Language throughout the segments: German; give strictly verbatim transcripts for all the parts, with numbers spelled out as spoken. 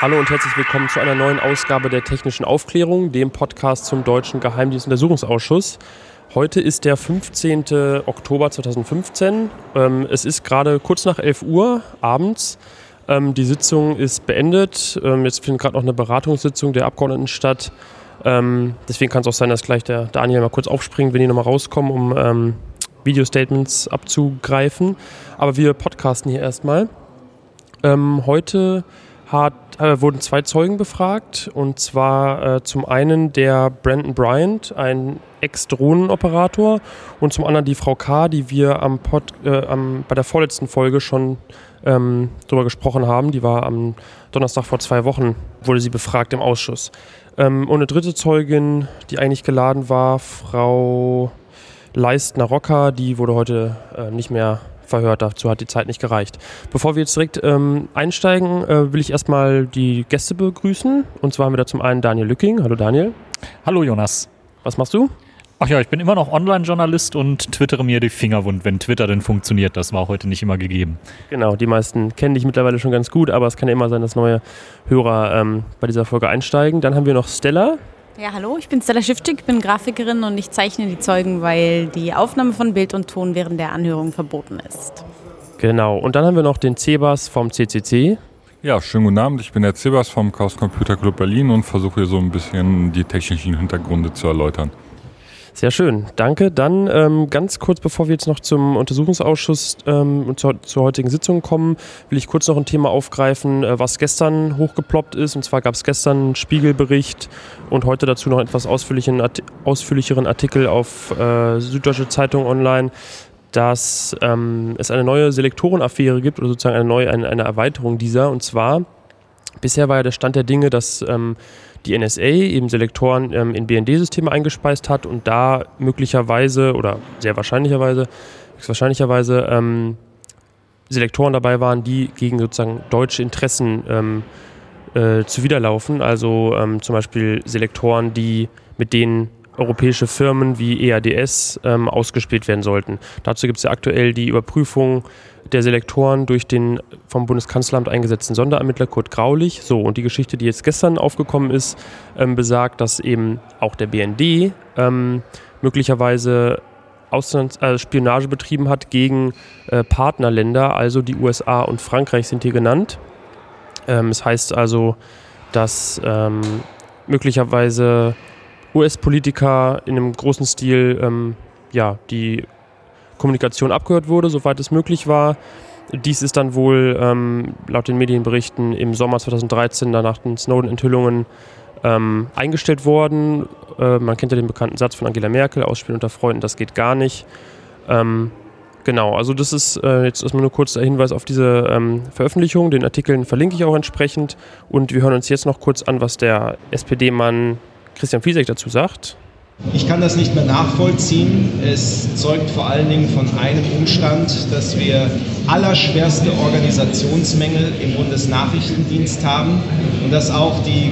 Hallo und herzlich willkommen zu einer neuen Ausgabe der Technischen Aufklärung, dem Podcast zum Deutschen Geheimdienstuntersuchungsausschuss. Heute ist der fünfzehnten Oktober zweitausendfünfzehn. Ähm, es ist gerade kurz nach elf Uhr abends. Ähm, die Sitzung ist beendet. Ähm, jetzt findet gerade noch eine Beratungssitzung der Abgeordneten statt. Ähm, deswegen kann es auch sein, dass gleich der Daniel mal kurz aufspringt, wenn die nochmal rauskommen, um ähm, Video-Statements abzugreifen. Aber wir podcasten hier erstmal. Ähm, heute hat, äh, wurden zwei Zeugen befragt, und zwar äh, zum einen der Brandon Bryant, ein Ex-Drohnenoperator, und zum anderen die Frau K., die wir am Pod, äh, am, bei der vorletzten Folge schon ähm, drüber gesprochen haben. Die war am Donnerstag vor zwei Wochen, wurde sie befragt im Ausschuss. Ähm, und eine dritte Zeugin, die eigentlich geladen war, Frau Leistner-Rocker, die wurde heute äh, nicht mehr verhört, dazu hat die Zeit nicht gereicht. Bevor wir jetzt direkt ähm, einsteigen, äh, will ich erstmal die Gäste begrüßen. Und zwar haben wir da zum einen Daniel Lücking. Hallo Daniel. Hallo Jonas. Was machst du? Ach ja, ich bin immer noch Online-Journalist und twittere mir die Finger wund, wenn Twitter denn funktioniert. Das war heute nicht immer gegeben. Genau, die meisten kennen dich mittlerweile schon ganz gut, aber es kann ja immer sein, dass neue Hörer ähm, bei dieser Folge einsteigen. Dann haben wir noch Stella. Ja, hallo, ich bin Stella Schiftig, bin Grafikerin und ich zeichne die Zeugen, weil die Aufnahme von Bild und Ton während der Anhörung verboten ist. Genau, und dann haben wir noch den Cebas vom C C C. Ja, schönen guten Abend, ich bin der Cebas vom Chaos Computer Club Berlin und versuche hier so ein bisschen die technischen Hintergründe zu erläutern. Sehr schön, danke. Dann ähm, ganz kurz, bevor wir jetzt noch zum Untersuchungsausschuss ähm, und zur, zur heutigen Sitzung kommen, will ich kurz noch ein Thema aufgreifen, äh, was gestern hochgeploppt ist. Und zwar gab es gestern einen Spiegelbericht und heute dazu noch etwas ausführlichen, ausführlicheren Artikel auf äh, Süddeutsche Zeitung online, dass ähm, es eine neue Selektorenaffäre gibt oder sozusagen eine neue eine, eine Erweiterung dieser. Und zwar, bisher war ja der Stand der Dinge, dass ähm, die N S A eben Selektoren ähm, in B N D-Systeme eingespeist hat und da möglicherweise oder sehr wahrscheinlicherweise, wahrscheinlicherweise ähm, Selektoren dabei waren, die gegen sozusagen deutsche Interessen ähm, äh, zuwiderlaufen. Also ähm, zum Beispiel Selektoren, die mit denen europäische Firmen wie E A D S ähm, ausgespielt werden sollten. Dazu gibt es ja aktuell die Überprüfung der Selektoren durch den vom Bundeskanzleramt eingesetzten Sonderermittler Kurt Graulich. So, und die Geschichte, die jetzt gestern aufgekommen ist, ähm, besagt, dass eben auch der B N D ähm, möglicherweise Auslands- äh, Spionage betrieben hat gegen äh, Partnerländer, also die U S A und Frankreich sind hier genannt. Ähm, es heißt also, dass ähm, möglicherweise U S-Politiker in einem großen Stil ähm, ja, die Kommunikation abgehört wurde, soweit es möglich war. Dies ist dann wohl ähm, laut den Medienberichten im Sommer zweitausenddreizehn nach den Snowden-Enthüllungen ähm, eingestellt worden. Äh, man kennt ja den bekannten Satz von Angela Merkel, Ausspielen unter Freunden, das geht gar nicht. Ähm, genau, also das ist äh, jetzt erstmal nur kurz der Hinweis auf diese ähm, Veröffentlichung. Den Artikeln verlinke ich auch entsprechend. Und wir hören uns jetzt noch kurz an, was der S P D-Mann Christian Fiesek dazu sagt. Ich kann das nicht mehr nachvollziehen. Es zeugt vor allen Dingen von einem Umstand, dass wir allerschwerste Organisationsmängel im Bundesnachrichtendienst haben und dass auch die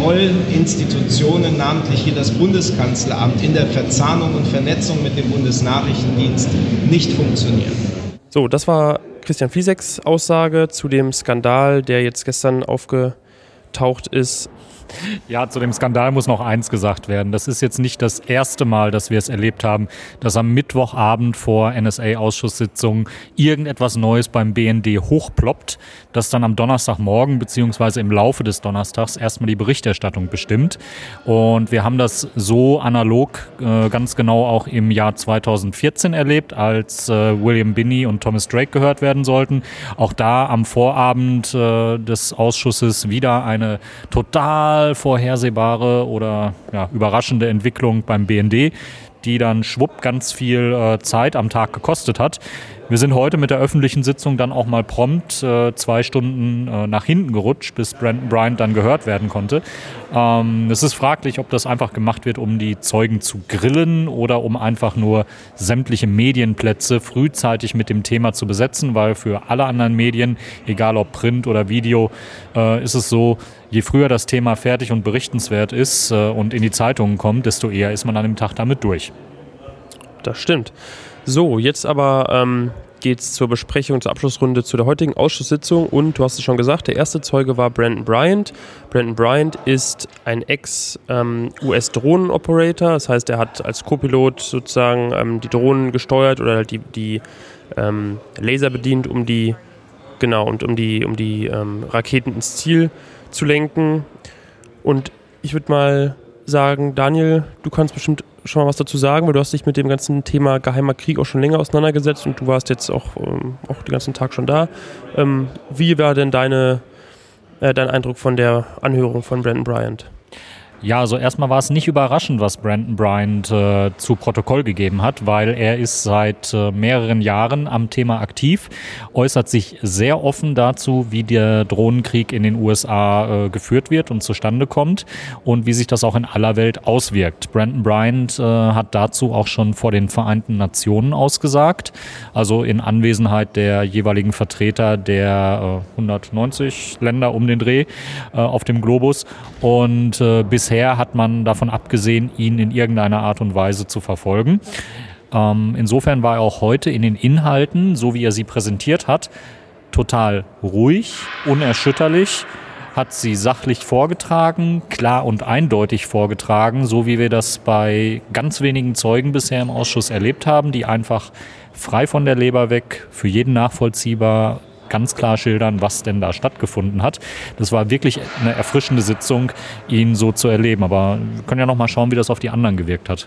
Kontrollinstitutionen, namentlich hier das Bundeskanzleramt, in der Verzahnung und Vernetzung mit dem Bundesnachrichtendienst nicht funktionieren. So, das war Christian Fieseks Aussage zu dem Skandal, der jetzt gestern aufgetaucht ist. Ja, zu dem Skandal muss noch eins gesagt werden. Das ist jetzt nicht das erste Mal, dass wir es erlebt haben, dass am Mittwochabend vor N S A-Ausschusssitzungen irgendetwas Neues beim B N D hochploppt, das dann am Donnerstagmorgen bzw. im Laufe des Donnerstags erstmal die Berichterstattung bestimmt. Und wir haben das so analog äh, ganz genau auch im Jahr zweitausendvierzehn erlebt, als äh, William Binney und Thomas Drake gehört werden sollten. Auch da am Vorabend äh, des Ausschusses wieder eine total vorhersehbare oder ja, überraschende Entwicklung beim B N D, die dann schwupp ganz viel äh, Zeit am Tag gekostet hat. Wir sind heute mit der öffentlichen Sitzung dann auch mal prompt äh, zwei Stunden äh, nach hinten gerutscht, bis Brandon Bryant dann gehört werden konnte. Ähm, es ist fraglich, ob das einfach gemacht wird, um die Zeugen zu grillen oder um einfach nur sämtliche Medienplätze frühzeitig mit dem Thema zu besetzen, weil für alle anderen Medien, egal ob Print oder Video, äh, ist es so, je früher das Thema fertig und berichtenswert ist äh, und in die Zeitungen kommt, desto eher ist man an dem Tag damit durch. Das stimmt. So, jetzt aber ähm, geht es zur Besprechung, zur Abschlussrunde zu der heutigen Ausschusssitzung. Und du hast es schon gesagt, der erste Zeuge war Brandon Bryant. Brandon Bryant ist ein Ex-U S-Drohnen-Operator. Das heißt, er hat als Co-Pilot sozusagen ähm, die Drohnen gesteuert oder halt die, die ähm, Laser bedient, um die, genau, und um die, um die ähm, Raketen ins Ziel zu lenken. Und ich würde mal sagen, Daniel, du kannst bestimmt schon mal was dazu sagen, weil du hast dich mit dem ganzen Thema Geheimer Krieg auch schon länger auseinandergesetzt und du warst jetzt auch, ähm, auch den ganzen Tag schon da. Ähm, wie war denn deine, äh, dein Eindruck von der Anhörung von Brandon Bryant? Ja, also erstmal war es nicht überraschend, was Brandon Bryant äh, zu Protokoll gegeben hat, weil er ist seit äh, mehreren Jahren am Thema aktiv, äußert sich sehr offen dazu, wie der Drohnenkrieg in den U S A äh, geführt wird und zustande kommt und wie sich das auch in aller Welt auswirkt. Brandon Bryant äh, hat dazu auch schon vor den Vereinten Nationen ausgesagt, also in Anwesenheit der jeweiligen Vertreter der äh, hundertneunzig Länder um den Dreh äh, auf dem Globus und äh, bisher hat man davon abgesehen, ihn in irgendeiner Art und Weise zu verfolgen. Ähm, insofern war er auch heute in den Inhalten, so wie er sie präsentiert hat, total ruhig, unerschütterlich, hat sie sachlich vorgetragen, klar und eindeutig vorgetragen, so wie wir das bei ganz wenigen Zeugen bisher im Ausschuss erlebt haben, die einfach frei von der Leber weg, für jeden nachvollziehbar, ganz klar schildern, was denn da stattgefunden hat. Das war wirklich eine erfrischende Sitzung, ihn so zu erleben. Aber wir können ja noch mal schauen, wie das auf die anderen gewirkt hat.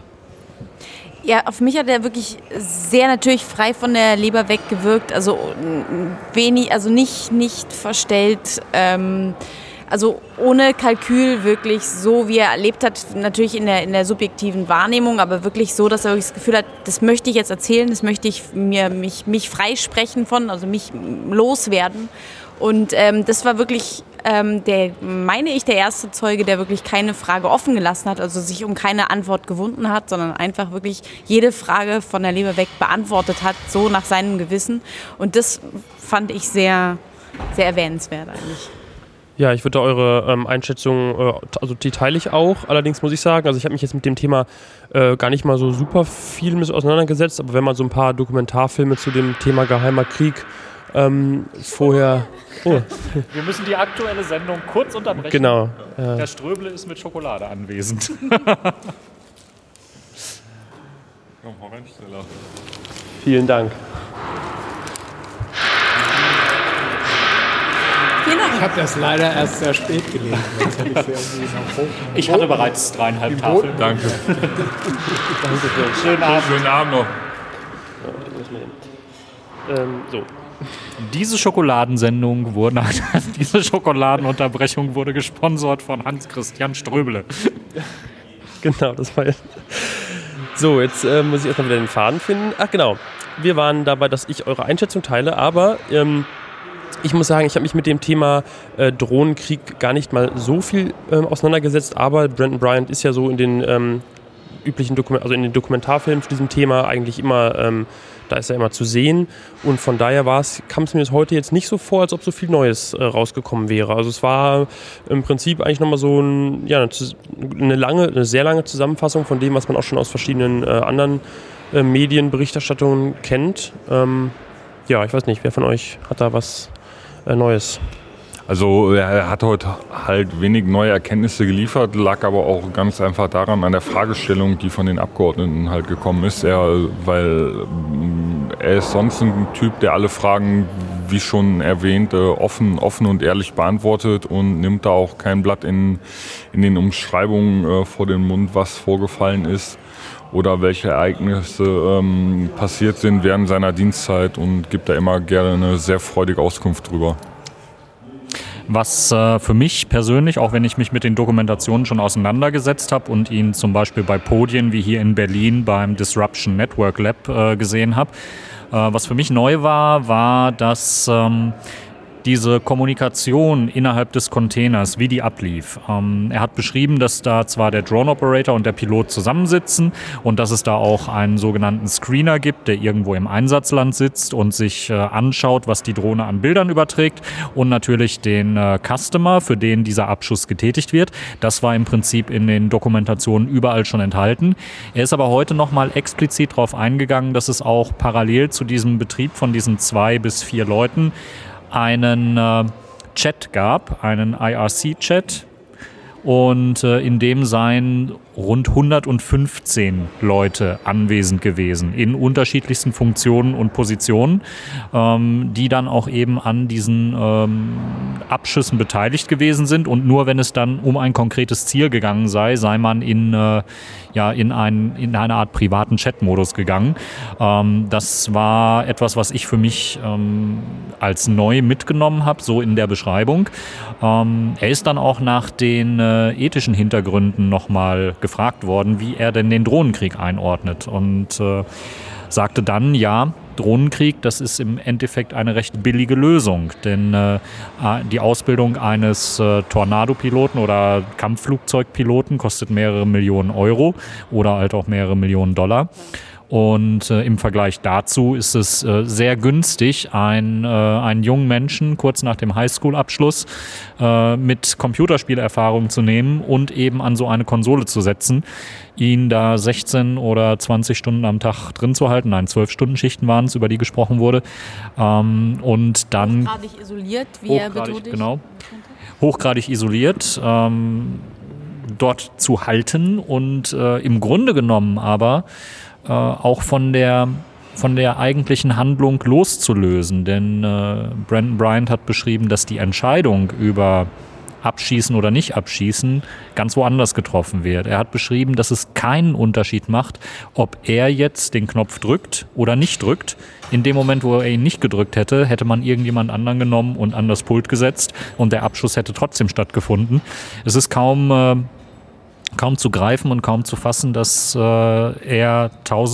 Ja, auf mich hat er wirklich sehr natürlich frei von der Leber weg gewirkt. Also wenig, also nicht, nicht verstellt. Ähm, also ohne Kalkül, wirklich so, wie er erlebt hat, natürlich in der, in der subjektiven Wahrnehmung, aber wirklich so, dass er wirklich das Gefühl hat, das möchte ich jetzt erzählen, das möchte ich mir, mich, mich freisprechen von, also mich loswerden. Und ähm, das war wirklich, ähm, der, meine ich, der erste Zeuge, der wirklich keine Frage offen gelassen hat, also sich um keine Antwort gewunden hat, sondern einfach wirklich jede Frage von der Leber weg beantwortet hat, so nach seinem Gewissen. Und das fand ich sehr, sehr erwähnenswert eigentlich. Ja, ich würde eure ähm, Einschätzung, äh, also die teile ich auch. Allerdings muss ich sagen, also ich habe mich jetzt mit dem Thema äh, gar nicht mal so super viel mit auseinandergesetzt, aber wenn man so ein paar Dokumentarfilme zu dem Thema Geheimer Krieg ähm, vorher... Oh. Wir müssen die aktuelle Sendung kurz unterbrechen. Genau. Äh. Der Ströble ist mit Schokolade anwesend. Vielen Dank. Ich habe das leider erst sehr spät gelesen. Sonst hätte ich sie irgendwie noch hoch. Ich hatte bereits dreieinhalb Tafeln. Danke. Danke schön. Schönen Abend. Schönen Abend noch. Ähm, so. Diese Schokoladensendung wurde, diese Schokoladenunterbrechung wurde gesponsert von Hans-Christian Ströbele. Genau, das war jetzt. So, jetzt äh, muss ich erstmal wieder den Faden finden. Ach genau, wir waren dabei, dass ich eure Einschätzung teile, aber ähm, ich muss sagen, ich habe mich mit dem Thema äh, Drohnenkrieg gar nicht mal so viel äh, auseinandergesetzt, aber Brandon Bryant ist ja so in den ähm, üblichen Dokument, also in den Dokumentarfilmen zu diesem Thema eigentlich immer, ähm, da ist er immer zu sehen und von daher kam es mir das heute jetzt nicht so vor, als ob so viel Neues äh, rausgekommen wäre. Also es war im Prinzip eigentlich nochmal so ein, ja, eine, eine lange, eine sehr lange Zusammenfassung von dem, was man auch schon aus verschiedenen äh, anderen äh, Medienberichterstattungen kennt. Ähm, ja, ich weiß nicht, wer von euch hat da was äh, Neues? Also er hat heute halt wenig neue Erkenntnisse geliefert, lag aber auch ganz einfach daran an der Fragestellung, die von den Abgeordneten halt gekommen ist. Er, weil er ist sonst ein Typ, der alle Fragen, wie schon erwähnt, offen, offen und ehrlich beantwortet und nimmt da auch kein Blatt in, in den Umschreibungen vor den Mund, was vorgefallen ist oder welche Ereignisse ähm, passiert sind während seiner Dienstzeit und gibt da immer gerne eine sehr freudige Auskunft drüber. Was äh, für mich persönlich, auch wenn ich mich mit den Dokumentationen schon auseinandergesetzt habe und ihn zum Beispiel bei Podien wie hier in Berlin beim Disruption Network Lab äh, gesehen habe, äh, was für mich neu war, war, dass ähm, diese Kommunikation innerhalb des Containers, wie die ablief. Ähm, er hat beschrieben, dass da zwar der Drone-Operator und der Pilot zusammensitzen und dass es da auch einen sogenannten Screener gibt, der irgendwo im Einsatzland sitzt und sich äh, anschaut, was die Drohne an Bildern überträgt, und natürlich den äh, Customer, für den dieser Abschuss getätigt wird. Das war im Prinzip in den Dokumentationen überall schon enthalten. Er ist aber heute nochmal explizit darauf eingegangen, dass es auch parallel zu diesem Betrieb von diesen zwei bis vier Leuten einen äh, Chat gab, einen I R C-Chat, und äh, in dem seien rund hundertfünfzehn Leute anwesend gewesen, in unterschiedlichsten Funktionen und Positionen, ähm, die dann auch eben an diesen ähm, Abschüssen beteiligt gewesen sind, und nur wenn es dann um ein konkretes Ziel gegangen sei, sei man in, äh, ja, in, ein, in eine Art privaten Chat-Modus gegangen. Ähm, das war etwas, was ich für mich ähm, als neu mitgenommen habe, so in der Beschreibung. Ähm, er ist dann auch nach den äh, ethischen Hintergründen nochmal gefragt worden, wie er denn den Drohnenkrieg einordnet, und äh, sagte dann, ja, Drohnenkrieg, das ist im Endeffekt eine recht billige Lösung, denn äh, die Ausbildung eines äh, Tornado-Piloten oder Kampfflugzeugpiloten kostet mehrere Millionen Euro oder halt auch mehrere Millionen Dollar. Und äh, im Vergleich dazu ist es äh, sehr günstig, ein, äh, einen jungen Menschen kurz nach dem Highschool-Abschluss äh, mit Computerspielerfahrung zu nehmen und eben an so eine Konsole zu setzen, ihn da sechzehn oder zwanzig Stunden am Tag drin zu halten. Nein, zwölf Stunden Schichten waren es, über die gesprochen wurde. Ähm, und dann hochgradig isoliert, wie er betont. Genau, hochgradig isoliert, ähm, dort zu halten und äh, im Grunde genommen aber Äh, auch von der, von der eigentlichen Handlung loszulösen. Denn äh, Brandon Bryant hat beschrieben, dass die Entscheidung über Abschießen oder nicht Abschießen ganz woanders getroffen wird. Er hat beschrieben, dass es keinen Unterschied macht, ob er jetzt den Knopf drückt oder nicht drückt. In dem Moment, wo er ihn nicht gedrückt hätte, hätte man irgendjemand anderen genommen und an das Pult gesetzt, und der Abschuss hätte trotzdem stattgefunden. Es ist kaum... Äh, kaum zu greifen und kaum zu fassen, dass äh, er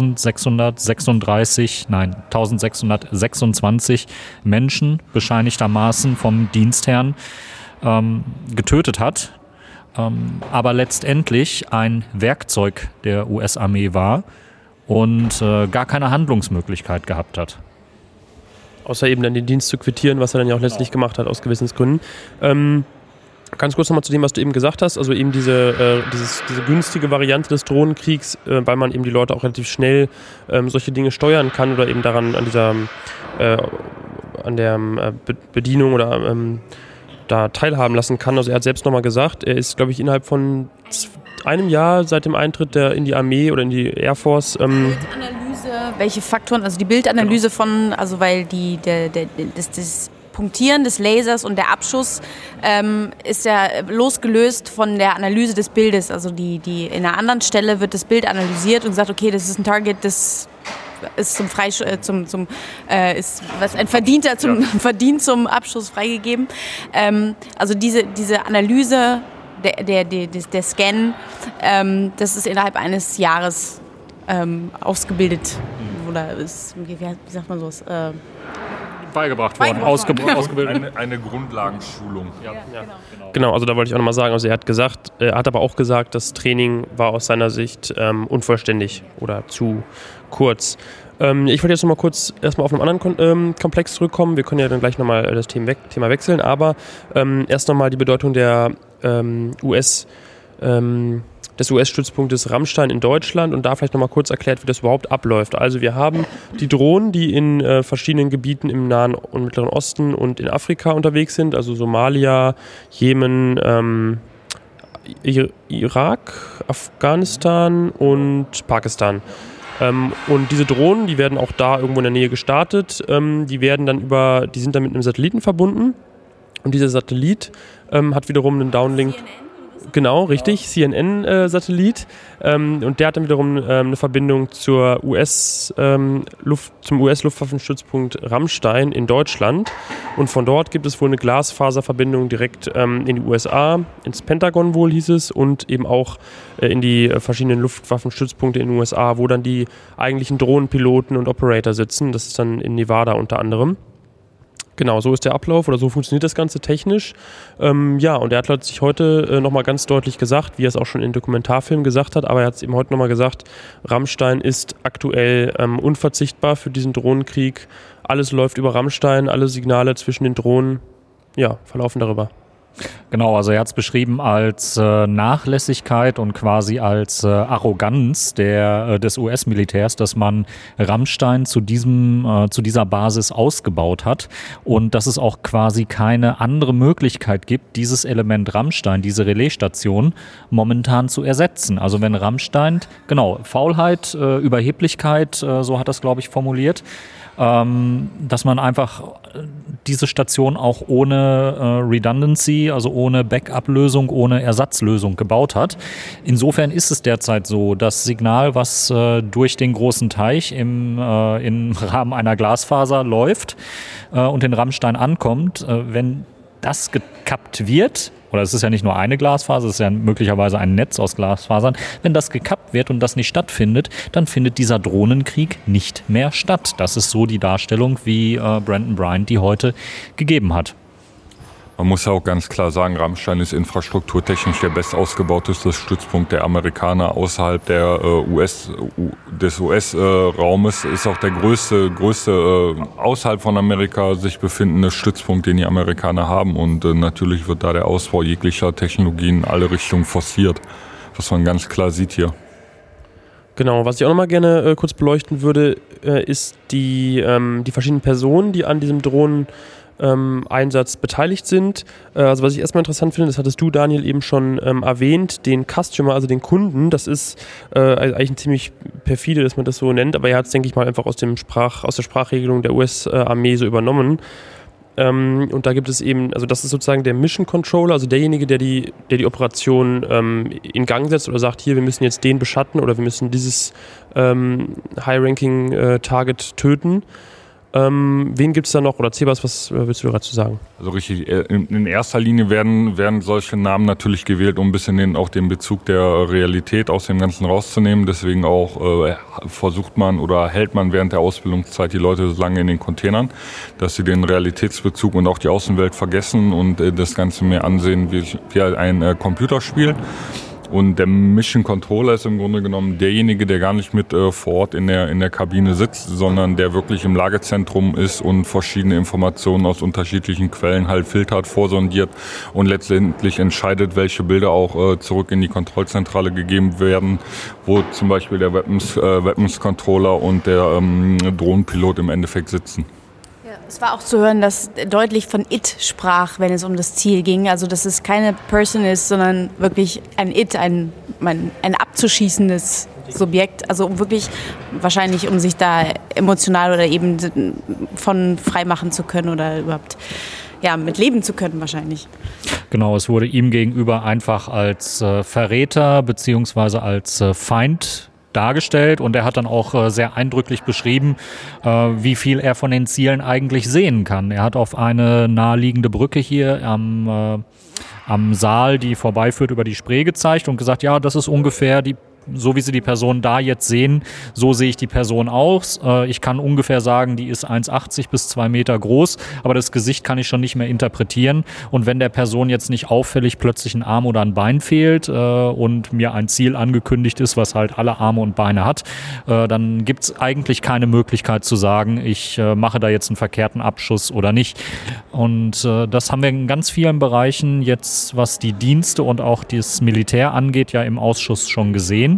eintausendsechshundertsechsunddreißig, nein, eintausendsechshundertsechsundzwanzig Menschen bescheinigtermaßen vom Dienstherrn ähm, getötet hat, ähm, aber letztendlich ein Werkzeug der U S-Armee war und äh, gar keine Handlungsmöglichkeit gehabt hat. Außer eben dann den Dienst zu quittieren, was er dann ja auch letztlich genau. gemacht hat, aus Gewissensgründen. Ähm, Ganz kurz nochmal zu dem, was du eben gesagt hast, also eben diese, äh, dieses, diese günstige Variante des Drohnenkriegs, äh, weil man eben die Leute auch relativ schnell ähm, solche Dinge steuern kann oder eben daran an dieser äh, an der äh, Bedienung oder ähm, da teilhaben lassen kann. Also er hat selbst nochmal gesagt, er ist, glaube ich, innerhalb von einem Jahr seit dem Eintritt der in die Armee oder in die Air Force. Ähm, Bildanalyse, welche Faktoren, also die Bildanalyse genau. von, also weil die der, der, das, das Punktieren des Lasers und der Abschuss ähm, ist ja losgelöst von der Analyse des Bildes. Also die, die, in einer anderen Stelle wird das Bild analysiert und gesagt, okay, das ist ein Target, das ist zum Freisch- äh, zum, zum äh, ist was ein Verdienter zum ja. Verdient zum Abschuss freigegeben. Ähm, also diese, diese Analyse, der, der, der, der Scan, ähm, das ist innerhalb eines Jahres ähm, ausgebildet. Oder ist, wie, wie sagt man sowas? Äh, beigebracht worden, ausge- ausgebildet. Eine, eine Grundlagenschulung. Ja, ja. Genau. genau, also da wollte ich auch nochmal sagen, also er hat gesagt, er hat aber auch gesagt, das Training war aus seiner Sicht ähm, unvollständig oder zu kurz. Ähm, ich wollte jetzt nochmal kurz erstmal auf einen anderen Kon- ähm, Komplex zurückkommen. Wir können ja dann gleich nochmal das Thema, we- Thema wechseln, aber ähm, erst nochmal die Bedeutung der ähm, U S ähm, des U S-Stützpunktes Ramstein in Deutschland und da vielleicht nochmal kurz erklärt, wie das überhaupt abläuft. Also wir haben die Drohnen, die in äh, verschiedenen Gebieten im Nahen und Mittleren Osten und in Afrika unterwegs sind, also Somalia, Jemen, ähm, Irak, Afghanistan und Pakistan. Ähm, und diese Drohnen, die werden auch da irgendwo in der Nähe gestartet. Ähm, die werden dann über, die sind dann mit einem Satelliten verbunden und dieser Satellit ähm, hat wiederum einen Downlink. Genau, richtig, C N N-Satellit. Äh, ähm, und der hat dann wiederum ähm, eine Verbindung zur U S, ähm, Luft, zum U S-Luftwaffenstützpunkt Ramstein in Deutschland. Und von dort gibt es wohl eine Glasfaserverbindung direkt ähm, in die U S A, ins Pentagon wohl hieß es, und eben auch äh, in die äh, verschiedenen Luftwaffenstützpunkte in den U S A, wo dann die eigentlichen Drohnenpiloten und Operator sitzen. Das ist dann in Nevada unter anderem. Genau, so ist der Ablauf oder so funktioniert das Ganze technisch. Ähm, ja, und er hat sich heute äh, nochmal ganz deutlich gesagt, wie er es auch schon in Dokumentarfilmen gesagt hat, aber er hat es eben heute nochmal gesagt, Rammstein ist aktuell ähm, unverzichtbar für diesen Drohnenkrieg. Alles läuft über Rammstein, alle Signale zwischen den Drohnen, ja, verlaufen darüber. Genau, also er hat es beschrieben als äh, Nachlässigkeit und quasi als äh, Arroganz der, äh, des U S-Militärs, dass man Rammstein zu, diesem, äh, zu dieser Basis ausgebaut hat und dass es auch quasi keine andere Möglichkeit gibt, dieses Element Rammstein, diese Relaisstation momentan zu ersetzen. Also wenn Rammstein, genau, Faulheit, äh, Überheblichkeit, äh, so hat er es, glaube ich, formuliert, Ähm, dass man einfach diese Station auch ohne äh, Redundancy, also ohne Backup-Lösung, ohne Ersatzlösung gebaut hat. Insofern ist es derzeit so, das Signal, was äh, durch den großen Teich im, äh, im Rahmen einer Glasfaser läuft äh, und in Rammstein ankommt, äh, wenn das gekappt wird, oder es ist ja nicht nur eine Glasfaser, es ist ja möglicherweise ein Netz aus Glasfasern, wenn das gekappt wird und das nicht stattfindet, dann findet dieser Drohnenkrieg nicht mehr statt. Das ist so die Darstellung, wie äh, Brandon Bryant die heute gegeben hat. Man muss ja auch ganz klar sagen, Rammstein ist infrastrukturtechnisch der bestausgebauteste Stützpunkt der Amerikaner außerhalb der, äh, U S, U, des U S-Raumes. Äh, ist auch der größte, größte äh, außerhalb von Amerika sich befindende Stützpunkt, den die Amerikaner haben. Und äh, natürlich wird da der Ausbau jeglicher Technologien in alle Richtungen forciert, was man ganz klar sieht hier. Genau, was ich auch nochmal gerne äh, kurz beleuchten würde, äh, ist die, ähm, die verschiedenen Personen, die an diesem Drohnen Ähm, Einsatz beteiligt sind. Äh, also was ich erstmal interessant finde, das hattest du, Daniel, eben schon ähm, erwähnt, den Customer, also den Kunden, das ist äh, eigentlich ein ziemlich perfide, dass man das so nennt, aber er hat es, denke ich mal, einfach aus, dem Sprach, aus der Sprachregelung der U S-Armee so übernommen. Ähm, und da gibt es eben, also das ist sozusagen der Mission Controller, also derjenige, der die, der die Operation ähm, in Gang setzt oder sagt, hier, wir müssen jetzt den beschatten oder wir müssen dieses ähm, High-Ranking-Target äh, töten. Ähm, wen gibt es da noch? Oder Cebas, was äh, willst du dazu sagen? Also richtig, in, in erster Linie werden, werden solche Namen natürlich gewählt, um ein bisschen den, auch den Bezug der Realität aus dem Ganzen rauszunehmen. Deswegen auch äh, versucht man oder hält man während der Ausbildungszeit die Leute so lange in den Containern, dass sie den Realitätsbezug und auch die Außenwelt vergessen und äh, das Ganze mehr ansehen wie, wie ein äh, Computerspiel. Und der Mission Controller ist im Grunde genommen derjenige, der gar nicht mit äh, vor Ort in der, in der Kabine sitzt, sondern der wirklich im Lagezentrum ist und verschiedene Informationen aus unterschiedlichen Quellen halt filtert, vorsondiert und letztendlich entscheidet, welche Bilder auch äh, zurück in die Kontrollzentrale gegeben werden, wo zum Beispiel der Weapons, äh, Weapons Controller und der ähm, Drohnenpilot im Endeffekt sitzen. Es war auch zu hören, dass deutlich von It sprach, wenn es um das Ziel ging. Also dass es keine Person ist, sondern wirklich ein It, ein, ein, ein abzuschießendes Subjekt. Also wirklich wahrscheinlich, um sich da emotional oder eben von freimachen zu können oder überhaupt ja, mit leben zu können wahrscheinlich. Genau, es wurde ihm gegenüber einfach als äh, Verräter beziehungsweise als äh, Feind dargestellt und er hat dann auch äh, sehr eindrücklich beschrieben, äh, wie viel er von den Zielen eigentlich sehen kann. Er hat auf eine naheliegende Brücke hier am, äh, am Saal, die vorbeiführt, über die Spree gezeigt und gesagt, ja, das ist ungefähr die so wie Sie die Person da jetzt sehen, so sehe ich die Person aus. Äh, ich kann ungefähr sagen, die ist eins Komma achtzig bis zwei Meter groß, aber das Gesicht kann ich schon nicht mehr interpretieren. Und wenn der Person jetzt nicht auffällig plötzlich ein Arm oder ein Bein fehlt äh, und mir ein Ziel angekündigt ist, was halt alle Arme und Beine hat, äh, dann gibt es eigentlich keine Möglichkeit zu sagen, ich äh, mache da jetzt einen verkehrten Abschuss oder nicht. Und äh, das haben wir in ganz vielen Bereichen jetzt, was die Dienste und auch das Militär angeht, ja im Ausschuss schon gesehen.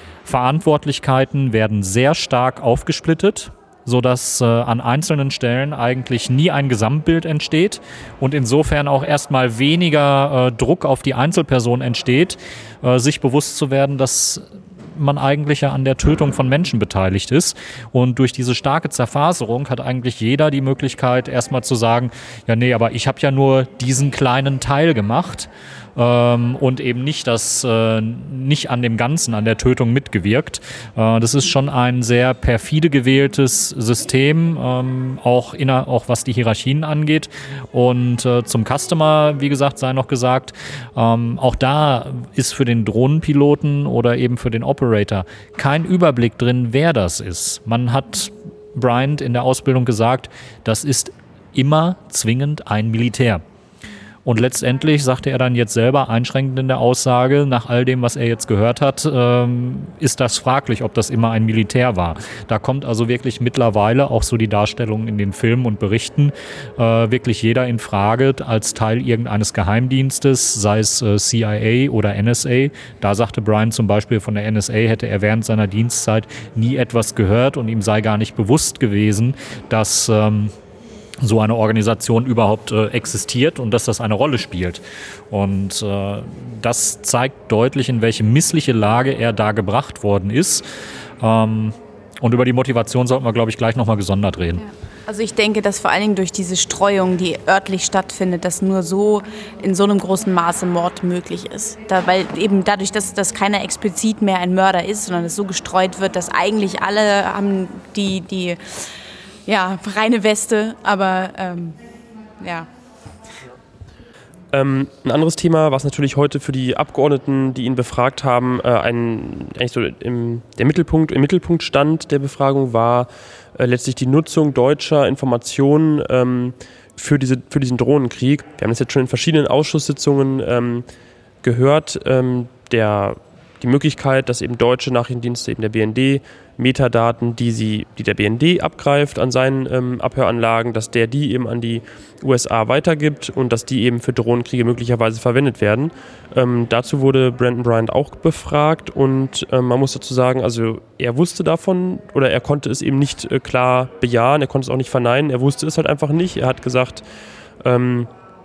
Verantwortlichkeiten werden sehr stark aufgesplittet, sodass äh, an einzelnen Stellen eigentlich nie ein Gesamtbild entsteht und insofern auch erstmal weniger äh, Druck auf die Einzelperson entsteht, äh, sich bewusst zu werden, dass man eigentlich ja an der Tötung von Menschen beteiligt ist. Und durch diese starke Zerfaserung hat eigentlich jeder die Möglichkeit, erstmal zu sagen, ja nee, aber ich habe ja nur diesen kleinen Teil gemacht ähm, und eben nicht das, äh, nicht an dem Ganzen, an der Tötung mitgewirkt. Äh, das ist schon ein sehr perfide gewähltes System, ähm, auch, inner, auch was die Hierarchien angeht. Und äh, zum Customer, wie gesagt, sei noch gesagt, ähm, auch da ist für den Drohnenpiloten oder eben für den Operator kein Überblick drin, wer das ist. Man hat Bryant in der Ausbildung gesagt, das ist immer zwingend ein Militär. Und letztendlich sagte er dann jetzt selber einschränkend in der Aussage, nach all dem, was er jetzt gehört hat, ähm, ist das fraglich, ob das immer ein Militär war. Da kommt also wirklich mittlerweile auch so die Darstellung in den Filmen und Berichten, äh, wirklich jeder in Frage als Teil irgendeines Geheimdienstes, sei es äh, C I A oder N S A. Da sagte Brian zum Beispiel, von der N S A hätte er während seiner Dienstzeit nie etwas gehört und ihm sei gar nicht bewusst gewesen, dass ähm, so eine Organisation überhaupt äh, existiert und dass das eine Rolle spielt. Und äh, das zeigt deutlich, in welche missliche Lage er da gebracht worden ist. Ähm, und über die Motivation sollten wir, glaube ich, gleich nochmal gesondert reden. Ja. Also ich denke, dass vor allen Dingen durch diese Streuung, die örtlich stattfindet, dass nur so in so einem großen Maße Mord möglich ist. Da, weil eben dadurch, dass, dass keiner explizit mehr ein Mörder ist, sondern es so gestreut wird, dass eigentlich alle haben die... die Ja, reine Weste, aber ähm, ja. Ähm, ein anderes Thema, was natürlich heute für die Abgeordneten, die ihn befragt haben, äh, ein, eigentlich so im, der Mittelpunkt, im Mittelpunkt stand der Befragung, war äh, letztlich die Nutzung deutscher Informationen ähm, für, diese, für diesen Drohnenkrieg. Wir haben das jetzt schon in verschiedenen Ausschusssitzungen ähm, gehört, ähm, der die Möglichkeit, dass eben deutsche Nachrichtendienste, eben der B N D, Metadaten, die sie, die der B N D abgreift an seinen ähm, Abhöranlagen, dass der die eben an die U S A weitergibt und dass die eben für Drohnenkriege möglicherweise verwendet werden. Ähm, dazu wurde Brandon Bryant auch befragt und ähm, man muss dazu sagen, also er wusste davon oder er konnte es eben nicht äh, klar bejahen, er konnte es auch nicht verneinen, er wusste es halt einfach nicht. Er hat gesagt, ähm,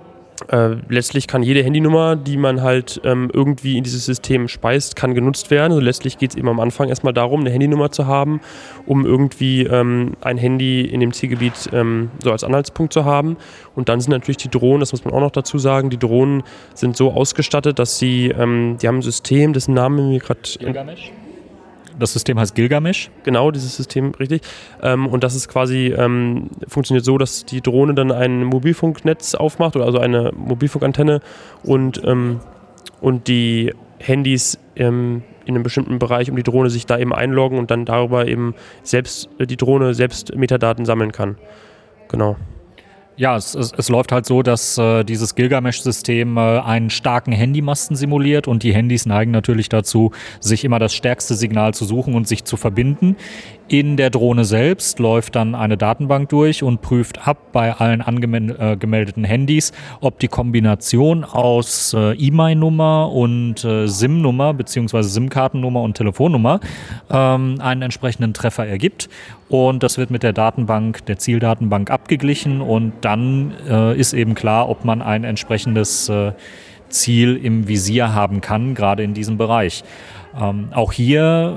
Äh, letztlich kann jede Handynummer, die man halt ähm, irgendwie in dieses System speist, kann genutzt werden. Also letztlich geht es eben am Anfang erstmal darum, eine Handynummer zu haben, um irgendwie ähm, ein Handy in dem Zielgebiet ähm, so als Anhaltspunkt zu haben. Und dann sind natürlich die Drohnen, das muss man auch noch dazu sagen, die Drohnen sind so ausgestattet, dass sie, ähm, die haben ein System, dessen Name mir gerade... Gilgamesh? Das System heißt Gilgamesh. Genau, dieses System, richtig. Ähm, und das ist quasi, ähm, funktioniert so, dass die Drohne dann ein Mobilfunknetz aufmacht, oder also eine Mobilfunkantenne und, ähm, und die Handys ähm, in einem bestimmten Bereich um die Drohne sich da eben einloggen und dann darüber eben selbst äh, die Drohne selbst Metadaten sammeln kann. Genau. Ja, es, es, es läuft halt so, dass äh, dieses Gilgamesh-System äh, einen starken Handymasten simuliert und die Handys neigen natürlich dazu, sich immer das stärkste Signal zu suchen und sich zu verbinden. In der Drohne selbst läuft dann eine Datenbank durch und prüft ab bei allen angemeldeten Handys, ob die Kombination aus äh, E M I Nummer und äh, SIM-Nummer bzw. SIM-Kartennummer und Telefonnummer ähm, einen entsprechenden Treffer ergibt. Und das wird mit der Datenbank, der Zieldatenbank abgeglichen und dann äh, ist eben klar, ob man ein entsprechendes äh, Ziel im Visier haben kann, gerade in diesem Bereich. Ähm, auch hier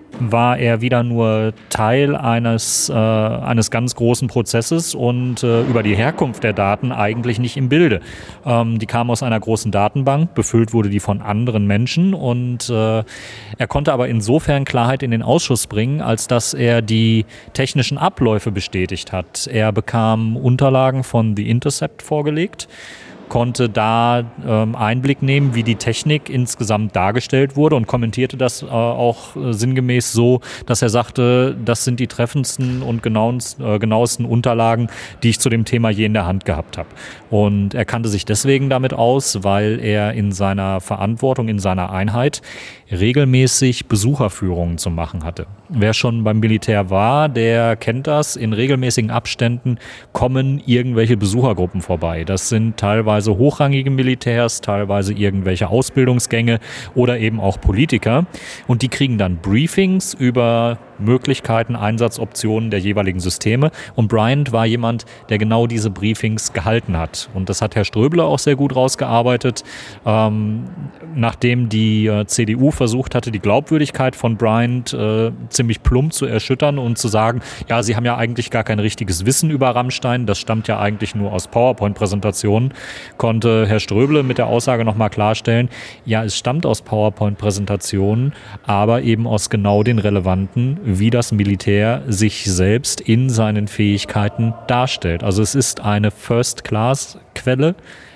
war er wieder nur Teil eines, äh, eines ganz großen Prozesses und äh, über die Herkunft der Daten eigentlich nicht im Bilde. Ähm, die kam aus einer großen Datenbank, befüllt wurde die von anderen Menschen und äh, er konnte aber insofern Klarheit in den Ausschuss bringen, als dass er die technischen Abläufe bestätigt hat. Er bekam Unterlagen von The Intercept vorgelegt, konnte da ähm, Einblick nehmen, wie die Technik insgesamt dargestellt wurde und kommentierte das äh, auch äh, sinngemäß so, dass er sagte, das sind die treffendsten und genauesten, äh, genauesten Unterlagen, die ich zu dem Thema je in der Hand gehabt habe. Und er kannte sich deswegen damit aus, weil er in seiner Verantwortung, in seiner Einheit regelmäßig Besucherführungen zu machen hatte. Wer schon beim Militär war, der kennt das. In regelmäßigen Abständen kommen irgendwelche Besuchergruppen vorbei. Das sind teilweise hochrangige Militärs, teilweise irgendwelche Ausbildungsgänge oder eben auch Politiker. Und die kriegen dann Briefings über Möglichkeiten, Einsatzoptionen der jeweiligen Systeme. Und Bryant war jemand, der genau diese Briefings gehalten hat. Und das hat Herr Ströbele auch sehr gut rausgearbeitet. Ähm, nachdem die äh, C D U versucht hatte, die Glaubwürdigkeit von Bryant äh, ziemlich plump zu erschüttern und zu sagen, ja, sie haben ja eigentlich gar kein richtiges Wissen über Rammstein, das stammt ja eigentlich nur aus PowerPoint-Präsentationen, konnte Herr Ströbele mit der Aussage nochmal klarstellen, ja, es stammt aus PowerPoint-Präsentationen, aber eben aus genau den relevanten, wie das Militär sich selbst in seinen Fähigkeiten darstellt. Also es ist eine First-Class-Quelle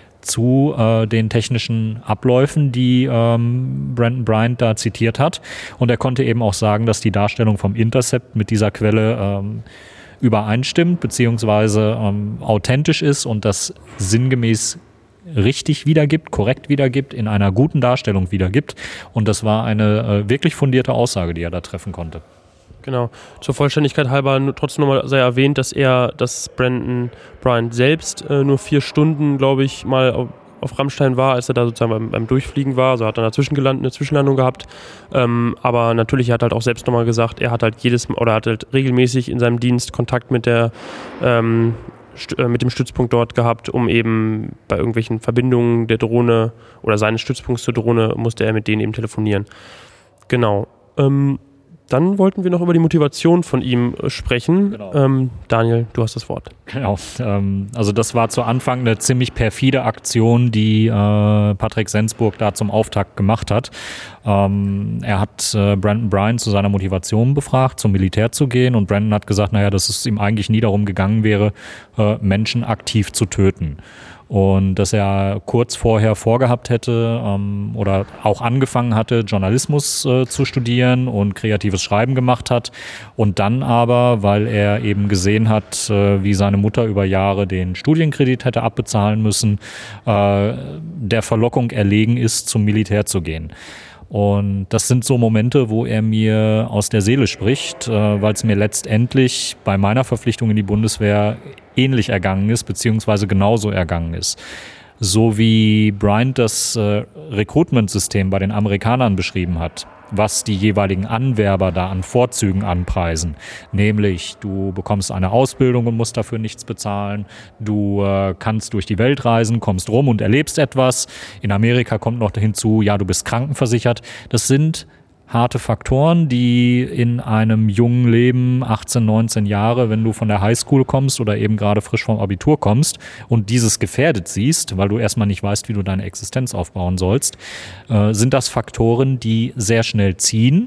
zu äh, den technischen Abläufen, die ähm, Brandon Bryant da zitiert hat. Und er konnte eben auch sagen, dass die Darstellung vom Intercept mit dieser Quelle ähm, übereinstimmt beziehungsweise ähm, authentisch ist und das sinngemäß richtig wiedergibt, korrekt wiedergibt, in einer guten Darstellung wiedergibt. Und das war eine äh, wirklich fundierte Aussage, die er da treffen konnte. Genau. Zur Vollständigkeit halber trotzdem nochmal sei erwähnt, dass er, dass Brandon Bryant selbst äh, nur vier Stunden, glaube ich, mal auf, auf Rammstein war, als er da sozusagen beim, beim Durchfliegen war. Also hat er dazwischen gelandet, eine Zwischenlandung gehabt. Ähm, aber natürlich hat er halt auch selbst nochmal gesagt, er hat halt jedes oder hat halt regelmäßig in seinem Dienst Kontakt mit der ähm, st- äh, mit dem Stützpunkt dort gehabt, um eben bei irgendwelchen Verbindungen der Drohne oder seines Stützpunkts zur Drohne musste er mit denen eben telefonieren. Genau. Ähm, Dann wollten wir noch über die Motivation von ihm sprechen. Genau. Ähm, Daniel, du hast das Wort. Genau. Ähm, also das war zu Anfang eine ziemlich perfide Aktion, die äh, Patrick Sensburg da zum Auftakt gemacht hat. Ähm, er hat äh, Brandon Bryant zu seiner Motivation befragt, zum Militär zu gehen. Und Brandon hat gesagt, naja, dass es ihm eigentlich nie darum gegangen wäre, äh, Menschen aktiv zu töten. Und dass er kurz vorher vorgehabt hätte ähm, oder auch angefangen hatte, Journalismus äh, zu studieren und kreatives Schreiben gemacht hat. Und dann aber, weil er eben gesehen hat, äh, wie seine Mutter über Jahre den Studienkredit hätte abbezahlen müssen, äh, der Verlockung erlegen ist, zum Militär zu gehen. Und das sind so Momente, wo er mir aus der Seele spricht, äh, weil es mir letztendlich bei meiner Verpflichtung in die Bundeswehr ähnlich ergangen ist, beziehungsweise genauso ergangen ist. So wie Bryant das äh, Recruitment-System bei den Amerikanern beschrieben hat, was die jeweiligen Anwerber da an Vorzügen anpreisen. Nämlich, du bekommst eine Ausbildung und musst dafür nichts bezahlen. Du äh, kannst durch die Welt reisen, kommst rum und erlebst etwas. In Amerika kommt noch hinzu, ja, du bist krankenversichert. Das sind harte Faktoren, die in einem jungen Leben, achtzehn, neunzehn Jahre, wenn du von der Highschool kommst oder eben gerade frisch vom Abitur kommst und dieses gefährdet siehst, weil du erstmal nicht weißt, wie du deine Existenz aufbauen sollst, äh, sind das Faktoren, die sehr schnell ziehen.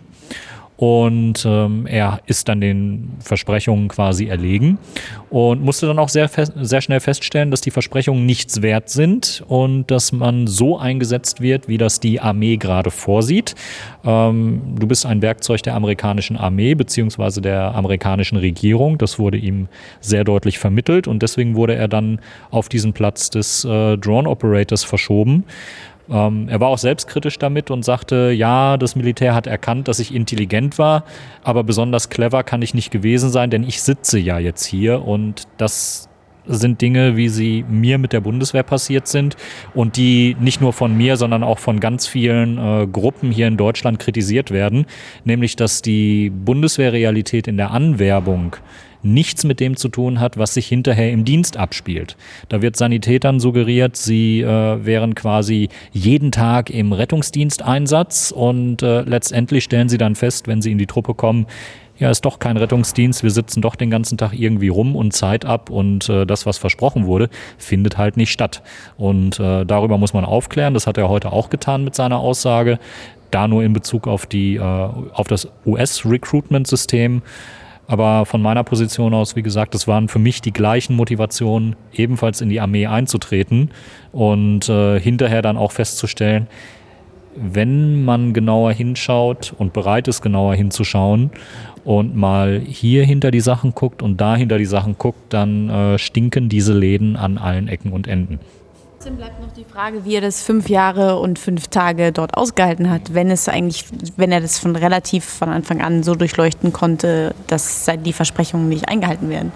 Und ähm, er ist dann den Versprechungen quasi erlegen und musste dann auch sehr, fest, sehr schnell feststellen, dass die Versprechungen nichts wert sind und dass man so eingesetzt wird, wie das die Armee gerade vorsieht. Ähm, du bist ein Werkzeug der amerikanischen Armee beziehungsweise der amerikanischen Regierung. Das wurde ihm sehr deutlich vermittelt und deswegen wurde er dann auf diesen Platz des äh, Drone Operators verschoben. Ähm, er war auch selbstkritisch damit und sagte, ja, das Militär hat erkannt, dass ich intelligent war, aber besonders clever kann ich nicht gewesen sein, denn ich sitze ja jetzt hier und das sind Dinge, wie sie mir mit der Bundeswehr passiert sind und die nicht nur von mir, sondern auch von ganz vielen äh, Gruppen hier in Deutschland kritisiert werden, nämlich dass die Bundeswehrrealität in der Anwerbung nichts mit dem zu tun hat, was sich hinterher im Dienst abspielt. Da wird Sanitätern suggeriert, sie äh, wären quasi jeden Tag im Rettungsdiensteinsatz und äh, letztendlich stellen sie dann fest, wenn sie in die Truppe kommen, ja, ist doch kein Rettungsdienst, wir sitzen doch den ganzen Tag irgendwie rum und Zeit ab und äh, das, was versprochen wurde, findet halt nicht statt. Und äh, darüber muss man aufklären, das hat er heute auch getan mit seiner Aussage, da nur in Bezug auf, die, äh, auf das U S-Recruitment-System. Aber von meiner Position aus, wie gesagt, das waren für mich die gleichen Motivationen, ebenfalls in die Armee einzutreten und äh, hinterher dann auch festzustellen, wenn man genauer hinschaut und bereit ist, genauer hinzuschauen und mal hier hinter die Sachen guckt und da hinter die Sachen guckt, dann äh, stinken diese Läden an allen Ecken und Enden. Trotzdem bleibt noch die Frage, wie er das fünf Jahre und fünf Tage dort ausgehalten hat, wenn es eigentlich, wenn er das von relativ von Anfang an so durchleuchten konnte, dass die Versprechungen nicht eingehalten werden.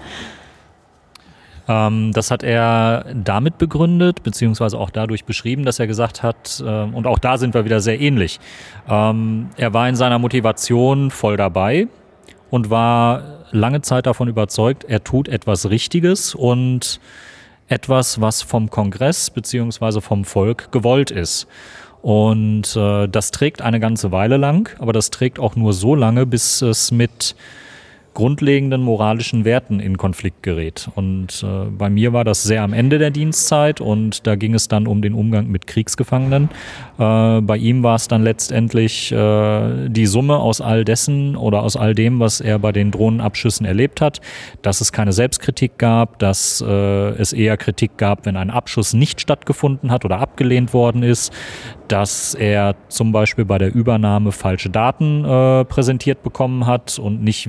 Ähm, das hat er damit begründet, beziehungsweise auch dadurch beschrieben, dass er gesagt hat, äh, und auch da sind wir wieder sehr ähnlich, ähm, er war in seiner Motivation voll dabei und war lange Zeit davon überzeugt, er tut etwas Richtiges und etwas, was vom Kongress beziehungsweise vom Volk gewollt ist. Und äh, das trägt eine ganze Weile lang, aber das trägt auch nur so lange, bis es mit grundlegenden moralischen Werten in Konflikt gerät. Und äh, bei mir war das sehr am Ende der Dienstzeit und da ging es dann um den Umgang mit Kriegsgefangenen. Äh, bei ihm war es dann letztendlich äh, die Summe aus all dessen oder aus all dem, was er bei den Drohnenabschüssen erlebt hat, dass es keine Selbstkritik gab, dass äh, es eher Kritik gab, wenn ein Abschuss nicht stattgefunden hat oder abgelehnt worden ist, dass er zum Beispiel bei der Übernahme falsche Daten äh, präsentiert bekommen hat und nicht wirklich darüber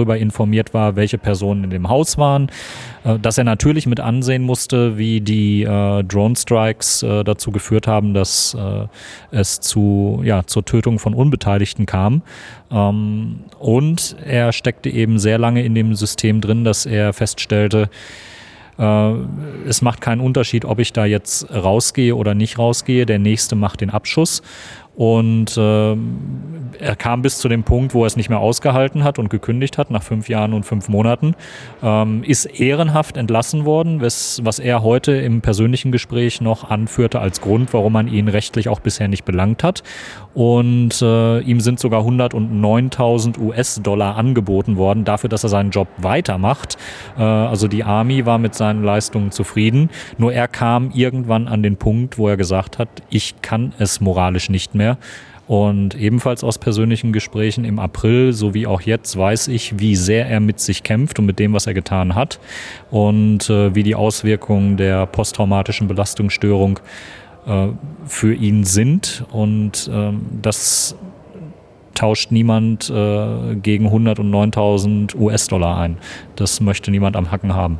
darüber informiert war, welche Personen in dem Haus waren, äh, dass er natürlich mit ansehen musste, wie die äh, Drone-Strikes äh, dazu geführt haben, dass äh, es zu, ja, zur Tötung von Unbeteiligten kam. Ähm, und er steckte eben sehr lange in dem System drin, dass er feststellte, äh, es macht keinen Unterschied, ob ich da jetzt rausgehe oder nicht rausgehe, der Nächste macht den Abschuss. Und äh, er kam bis zu dem Punkt, wo er es nicht mehr ausgehalten hat und gekündigt hat, nach fünf Jahren und fünf Monaten, ähm, ist ehrenhaft entlassen worden, was, was er heute im persönlichen Gespräch noch anführte als Grund, warum man ihn rechtlich auch bisher nicht belangt hat. Und äh, ihm sind sogar hundertneuntausend U S-Dollar angeboten worden, dafür, dass er seinen Job weitermacht. Äh, also die Army war mit seinen Leistungen zufrieden, nur er kam irgendwann an den Punkt, wo er gesagt hat, ich kann es moralisch nicht mehr. Und ebenfalls aus persönlichen Gesprächen im April sowie auch jetzt weiß ich, wie sehr er mit sich kämpft und mit dem, was er getan hat und äh, wie die Auswirkungen der posttraumatischen Belastungsstörung äh, für ihn sind. Und äh, das tauscht niemand äh, gegen hundertneuntausend U S-Dollar ein. Das möchte niemand am Hacken haben.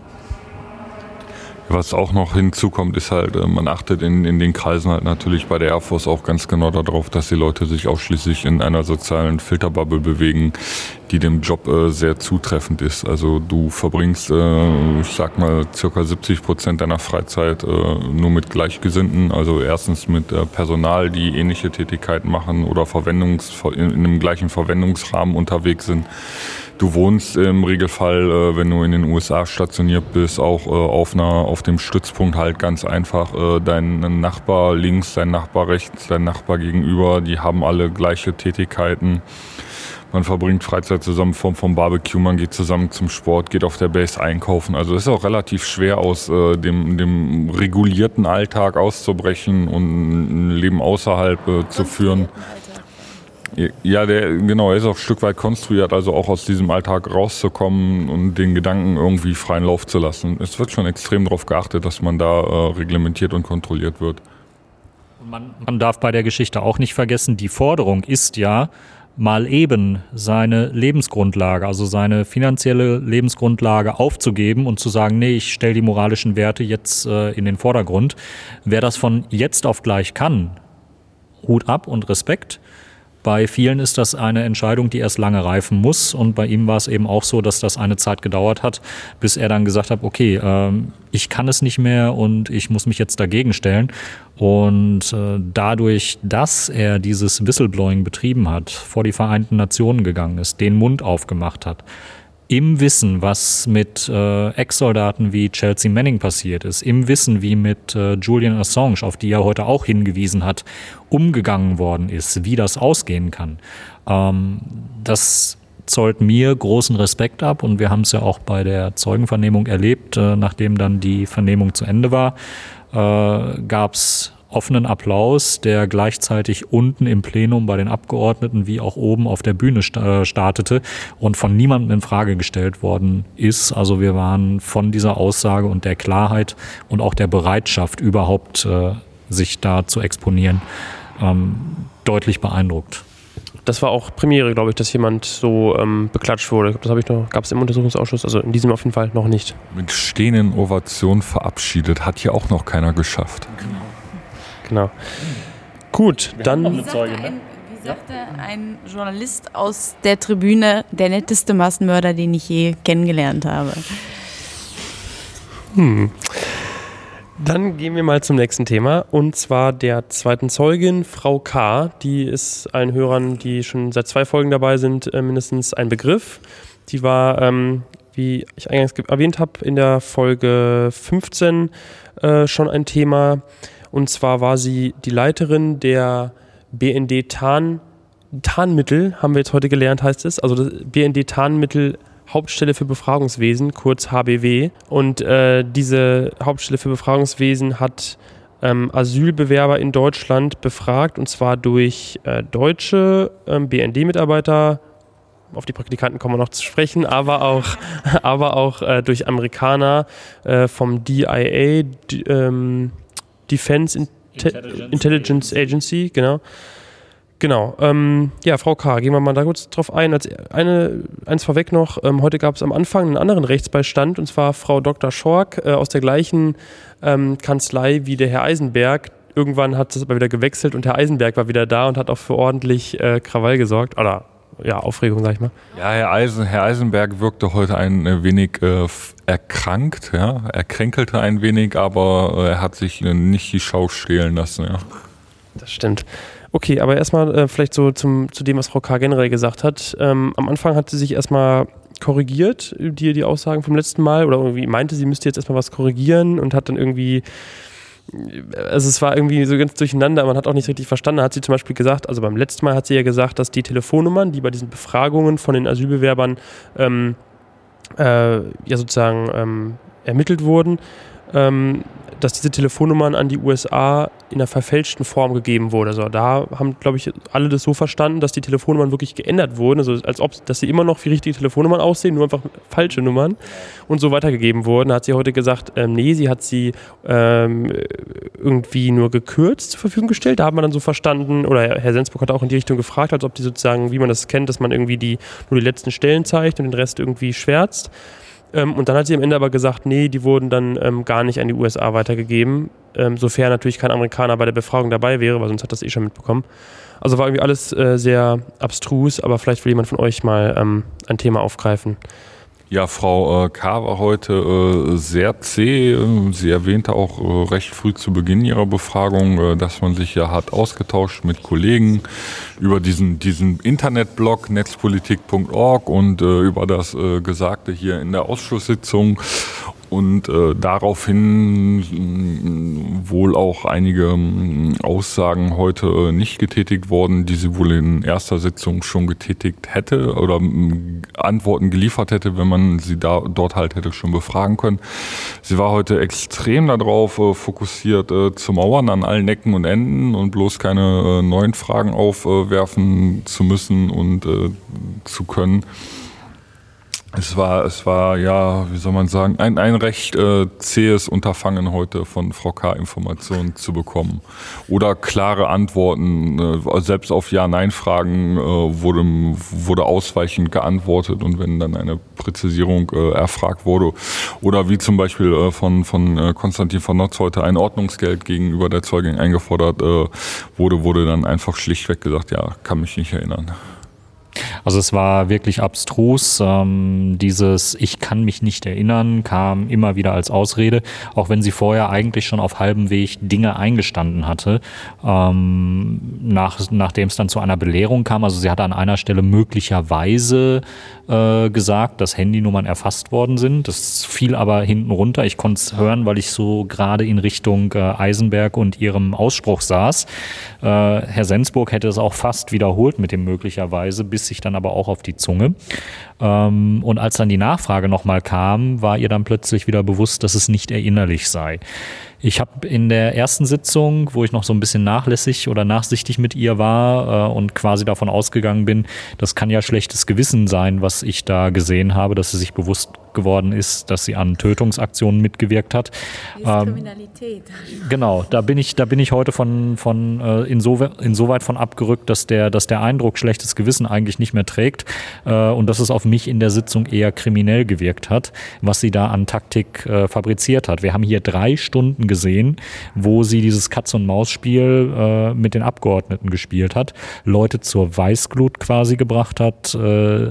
Was auch noch hinzukommt, ist halt, man achtet in, in den Kreisen halt natürlich bei der Air Force auch ganz genau darauf, dass die Leute sich ausschließlich in einer sozialen Filterbubble bewegen, die dem Job äh, sehr zutreffend ist. Also du verbringst, äh, ich sag mal, circa siebzig Prozent deiner Freizeit äh, nur mit Gleichgesinnten. Also erstens mit äh, Personal, die ähnliche Tätigkeiten machen oder Verwendungs- in, in einem gleichen Verwendungsrahmen unterwegs sind. Du wohnst im Regelfall, äh, wenn du in den U S A stationiert bist, auch äh, auf einer, auf dem Stützpunkt halt ganz einfach. Äh, dein Nachbar links, dein Nachbar rechts, dein Nachbar gegenüber, die haben alle gleiche Tätigkeiten. Man verbringt Freizeit zusammen vom, vom Barbecue, man geht zusammen zum Sport, geht auf der Base einkaufen. Also es ist auch relativ schwer, aus äh, dem, dem regulierten Alltag auszubrechen und ein Leben außerhalb äh, zu führen. Ja, der, genau, er ist auch ein Stück weit konstruiert, also auch aus diesem Alltag rauszukommen und den Gedanken irgendwie freien Lauf zu lassen. Es wird schon extrem darauf geachtet, dass man da äh, reglementiert und kontrolliert wird. Man, man darf bei der Geschichte auch nicht vergessen, die Forderung ist ja, mal eben seine Lebensgrundlage, also seine finanzielle Lebensgrundlage aufzugeben und zu sagen, nee, ich stelle die moralischen Werte jetzt äh, in den Vordergrund. Wer das von jetzt auf gleich kann, Hut ab und Respekt. Bei vielen ist das eine Entscheidung, die erst lange reifen muss, und bei ihm war es eben auch so, dass das eine Zeit gedauert hat, bis er dann gesagt hat, okay, ähm, ich kann es nicht mehr und ich muss mich jetzt dagegen stellen. Und äh, dadurch, dass er dieses Whistleblowing betrieben hat, vor die Vereinten Nationen gegangen ist, den Mund aufgemacht hat, im Wissen, was mit äh, Ex-Soldaten wie Chelsea Manning passiert ist, im Wissen, wie mit äh, Julian Assange, auf die er heute auch hingewiesen hat, umgegangen worden ist, wie das ausgehen kann. Ähm, das zollt mir großen Respekt ab, und wir haben es ja auch bei der Zeugenvernehmung erlebt. Äh, nachdem dann die Vernehmung zu Ende war, äh, gab es offenen Applaus, der gleichzeitig unten im Plenum bei den Abgeordneten wie auch oben auf der Bühne startete und von niemandem in Frage gestellt worden ist. Also wir waren von dieser Aussage und der Klarheit und auch der Bereitschaft, überhaupt äh, sich da zu exponieren, ähm, deutlich beeindruckt. Das war auch Premiere, glaube ich, dass jemand so ähm, beklatscht wurde. Das habe ich noch, gab es im Untersuchungsausschuss, also in diesem auf jeden Fall noch nicht. Mit stehenden Ovationen verabschiedet, hat hier auch noch keiner geschafft. Genau. Genau. Gut, wir dann. Wie sagte, ein, wie sagte ein Journalist aus der Tribüne, der netteste Massenmörder, den ich je kennengelernt habe. Hm. Dann gehen wir mal zum nächsten Thema, und zwar der zweiten Zeugin, Frau K. Die ist allen Hörern, die schon seit zwei Folgen dabei sind, mindestens ein Begriff. Die war, ähm, wie ich eingangs erwähnt habe, in der Folge fünfzehn äh, schon ein Thema. Und zwar war sie die Leiterin der B N D-Tarn, Tarnmittel, haben wir jetzt heute gelernt, heißt es. Also das B N D-Tarnmittel Hauptstelle für Befragungswesen, kurz H B W. Und äh, diese Hauptstelle für Befragungswesen hat ähm, Asylbewerber in Deutschland befragt, und zwar durch äh, deutsche ähm, B N D-Mitarbeiter. Auf die Praktikanten kommen wir noch zu sprechen, aber auch, aber auch äh, durch Amerikaner äh, vom D I A, d- ähm, Defense Inte- Intelligence, Intelligence Agency, genau. Genau. Ähm, ja, Frau K., gehen wir mal da kurz drauf ein. Als eine, eins vorweg noch, ähm, heute gab es am Anfang einen anderen Rechtsbeistand, und zwar Frau Doktor Schork äh, aus der gleichen ähm, Kanzlei wie der Herr Eisenberg. Irgendwann hat es aber wieder gewechselt und Herr Eisenberg war wieder da und hat auch für ordentlich äh, Krawall gesorgt. Oder ja, Aufregung, sag ich mal. Ja, Herr, Eisen, Herr Eisenberg wirkte heute ein wenig äh, erkrankt, ja. Er kränkelte ein wenig, aber äh, er hat sich äh, nicht die Schau stehlen lassen, ja. Das stimmt. Okay, aber erstmal äh, vielleicht so zum, zu dem, was Frau K. generell gesagt hat. Ähm, am Anfang hat sie sich erstmal korrigiert, die, die Aussagen vom letzten Mal, oder irgendwie meinte, sie müsste jetzt erstmal was korrigieren und hat dann irgendwie, also es war irgendwie so ganz durcheinander, man hat auch nicht richtig verstanden. Da hat sie zum Beispiel gesagt, also beim letzten Mal hat sie ja gesagt, dass die Telefonnummern, die bei diesen Befragungen von den Asylbewerbern ähm, äh, ja sozusagen ähm, ermittelt wurden, ähm, dass diese Telefonnummern an die U S A in einer verfälschten Form gegeben wurden. Also da haben, glaube ich, alle das so verstanden, dass die Telefonnummern wirklich geändert wurden, also als ob, dass sie immer noch wie richtige Telefonnummern aussehen, nur einfach falsche Nummern und so weitergegeben wurden. Da hat sie heute gesagt, ähm, nee, sie hat sie ähm, irgendwie nur gekürzt zur Verfügung gestellt. Da hat man dann so verstanden, oder Herr Sensburg hat auch in die Richtung gefragt, als ob die sozusagen, wie man das kennt, dass man irgendwie die, nur die letzten Stellen zeigt und den Rest irgendwie schwärzt. Ähm, und dann hat sie am Ende aber gesagt, nee, die wurden dann ähm, gar nicht an die U S A weitergegeben, ähm, sofern natürlich kein Amerikaner bei der Befragung dabei wäre, weil sonst hat das eh schon mitbekommen. Also war irgendwie alles äh, sehr abstrus, aber vielleicht will jemand von euch mal ähm, ein Thema aufgreifen. Ja, Frau äh, K. war heute äh, sehr zäh. Sie erwähnte auch äh, recht früh zu Beginn ihrer Befragung, äh, dass man sich ja hat ausgetauscht mit Kollegen über diesen, diesen Internetblog netzpolitik punkt org und äh, über das äh, Gesagte hier in der Ausschusssitzung. Und äh, daraufhin mh, wohl auch einige mh, Aussagen heute äh, nicht getätigt worden, die sie wohl in erster Sitzung schon getätigt hätte oder mh, Antworten geliefert hätte, wenn man sie da dort halt hätte schon befragen können. Sie war heute extrem darauf äh, fokussiert, äh, zu mauern an allen Ecken und Enden und bloß keine äh, neuen Fragen aufwerfen äh, zu müssen und äh, zu können. Es war, es war, ja, wie soll man sagen, ein, ein recht äh, zähes Unterfangen heute von Frau K. Informationen zu bekommen. Oder klare Antworten, äh, selbst auf Ja-Nein-Fragen äh, wurde, wurde ausweichend geantwortet und wenn dann eine Präzisierung äh, erfragt wurde. Oder wie zum Beispiel äh, von, von äh, Konstantin von Notz heute ein Ordnungsgeld gegenüber der Zeugin eingefordert äh, wurde, wurde dann einfach schlichtweg gesagt, ja, kann mich nicht erinnern. Also es war wirklich abstrus. Ähm, dieses Ich kann mich nicht erinnern kam immer wieder als Ausrede, auch wenn sie vorher eigentlich schon auf halbem Weg Dinge eingestanden hatte, ähm, nach, nachdem es dann zu einer Belehrung kam. Also sie hatte an einer Stelle möglicherweise äh, gesagt, dass Handynummern erfasst worden sind. Das fiel aber hinten runter. Ich konnte es hören, weil ich so gerade in Richtung äh, Eisenberg und ihrem Ausspruch saß. Äh, Herr Sensburg hätte es auch fast wiederholt mit dem möglicherweise, bis sich dann aber auch auf die Zunge. Ähm, und als dann die Nachfrage nochmal kam, war ihr dann plötzlich wieder bewusst, dass es nicht erinnerlich sei. Ich habe in der ersten Sitzung, wo ich noch so ein bisschen nachlässig oder nachsichtig mit ihr war äh, und quasi davon ausgegangen bin, das kann ja schlechtes Gewissen sein, was ich da gesehen habe, dass sie sich bewusst geworden ist, dass sie an Tötungsaktionen mitgewirkt hat. Ähm, Kriminalität. Genau, da bin ich, da bin ich heute von, von äh, insowe- insoweit von abgerückt, dass der, dass der Eindruck schlechtes Gewissen eigentlich nicht mehr trägt äh, und dass es auf mich in der Sitzung eher kriminell gewirkt hat, was sie da an Taktik äh, fabriziert hat. Wir haben hier drei Stunden gesehen, wo sie dieses Katz-und-Maus-Spiel äh, mit den Abgeordneten gespielt hat, Leute zur Weißglut quasi gebracht hat, äh,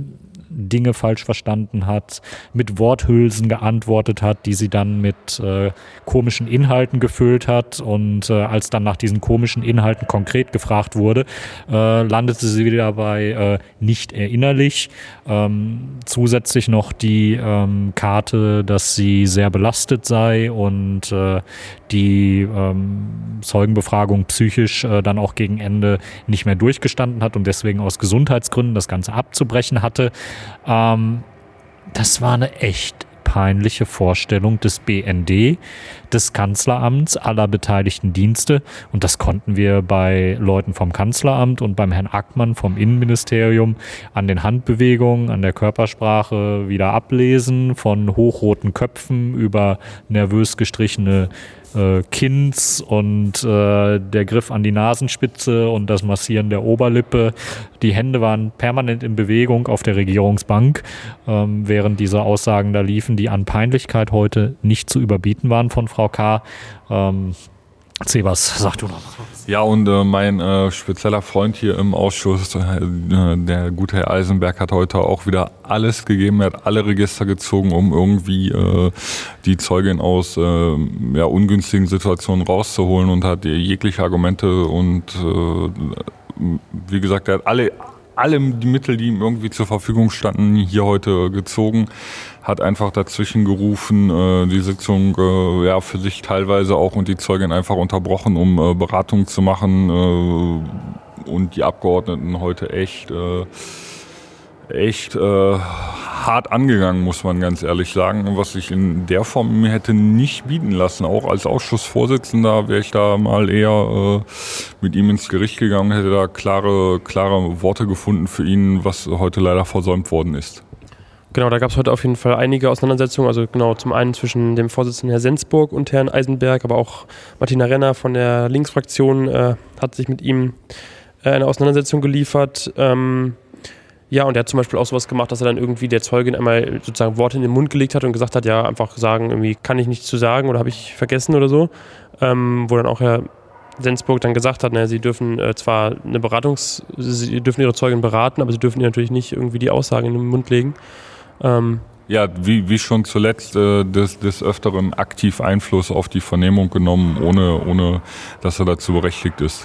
Dinge falsch verstanden hat, mit Worthülsen geantwortet hat, die sie dann mit äh, komischen Inhalten gefüllt hat und äh, als dann nach diesen komischen Inhalten konkret gefragt wurde, äh, landete sie wieder bei äh, nicht erinnerlich. Ähm, zusätzlich noch die ähm, Karte, dass sie sehr belastet sei und äh, die ähm, Zeugenbefragung psychisch äh, dann auch gegen Ende nicht mehr durchgestanden hat und deswegen aus Gesundheitsgründen das Ganze abzubrechen hatte. Ähm, das war eine echt peinliche Vorstellung des B N D, des Kanzleramts, aller beteiligten Dienste. Und das konnten wir bei Leuten vom Kanzleramt und beim Herrn Ackmann vom Innenministerium an den Handbewegungen, an der Körpersprache wieder ablesen, von hochroten Köpfen über nervös gestrichene äh, Kinns und äh, der Griff an die Nasenspitze und das Massieren der Oberlippe. Die Hände waren permanent in Bewegung auf der Regierungsbank, ähm, während diese Aussagen da liefen, die an Peinlichkeit heute nicht zu überbieten waren von Frau K. Ähm, Zebas, sag du noch mal. Ja, und äh, mein äh, spezieller Freund hier im Ausschuss, äh, der gute Herr Eisenberg, hat heute auch wieder alles gegeben. Er hat alle Register gezogen, um irgendwie äh, die Zeugin aus äh, ja, ungünstigen Situationen rauszuholen und hat jegliche Argumente und äh, wie gesagt, er hat alle, alle die Mittel, die ihm irgendwie zur Verfügung standen, hier heute gezogen. Hat einfach dazwischen gerufen, äh, die Sitzung äh, ja für sich teilweise auch und die Zeugin einfach unterbrochen, um äh, Beratungen zu machen äh, und die Abgeordneten heute echt äh, echt äh, hart angegangen, muss man ganz ehrlich sagen, was ich in der Form mir hätte nicht bieten lassen. Auch als Ausschussvorsitzender wäre ich da mal eher äh, mit ihm ins Gericht gegangen, hätte da klare klare Worte gefunden für ihn, was heute leider versäumt worden ist. Genau, da gab es heute auf jeden Fall einige Auseinandersetzungen, also genau zum einen zwischen dem Vorsitzenden Herrn Sensburg und Herrn Eisenberg, aber auch Martina Renner von der Linksfraktion äh, hat sich mit ihm äh, eine Auseinandersetzung geliefert. Ähm, ja, und er hat zum Beispiel auch sowas gemacht, dass er dann irgendwie der Zeugin einmal sozusagen Worte in den Mund gelegt hat und gesagt hat, ja, einfach sagen, irgendwie kann ich nichts zu sagen oder habe ich vergessen oder so. Ähm, wo dann auch Herr Sensburg dann gesagt hat, na, sie dürfen äh, zwar eine Beratungs-, sie dürfen ihre Zeugin beraten, aber sie dürfen ihr natürlich nicht irgendwie die Aussagen in den Mund legen. Ähm, ja, wie, wie schon zuletzt äh, des, des Öfteren aktiv Einfluss auf die Vernehmung genommen, ohne, ohne dass er dazu berechtigt ist.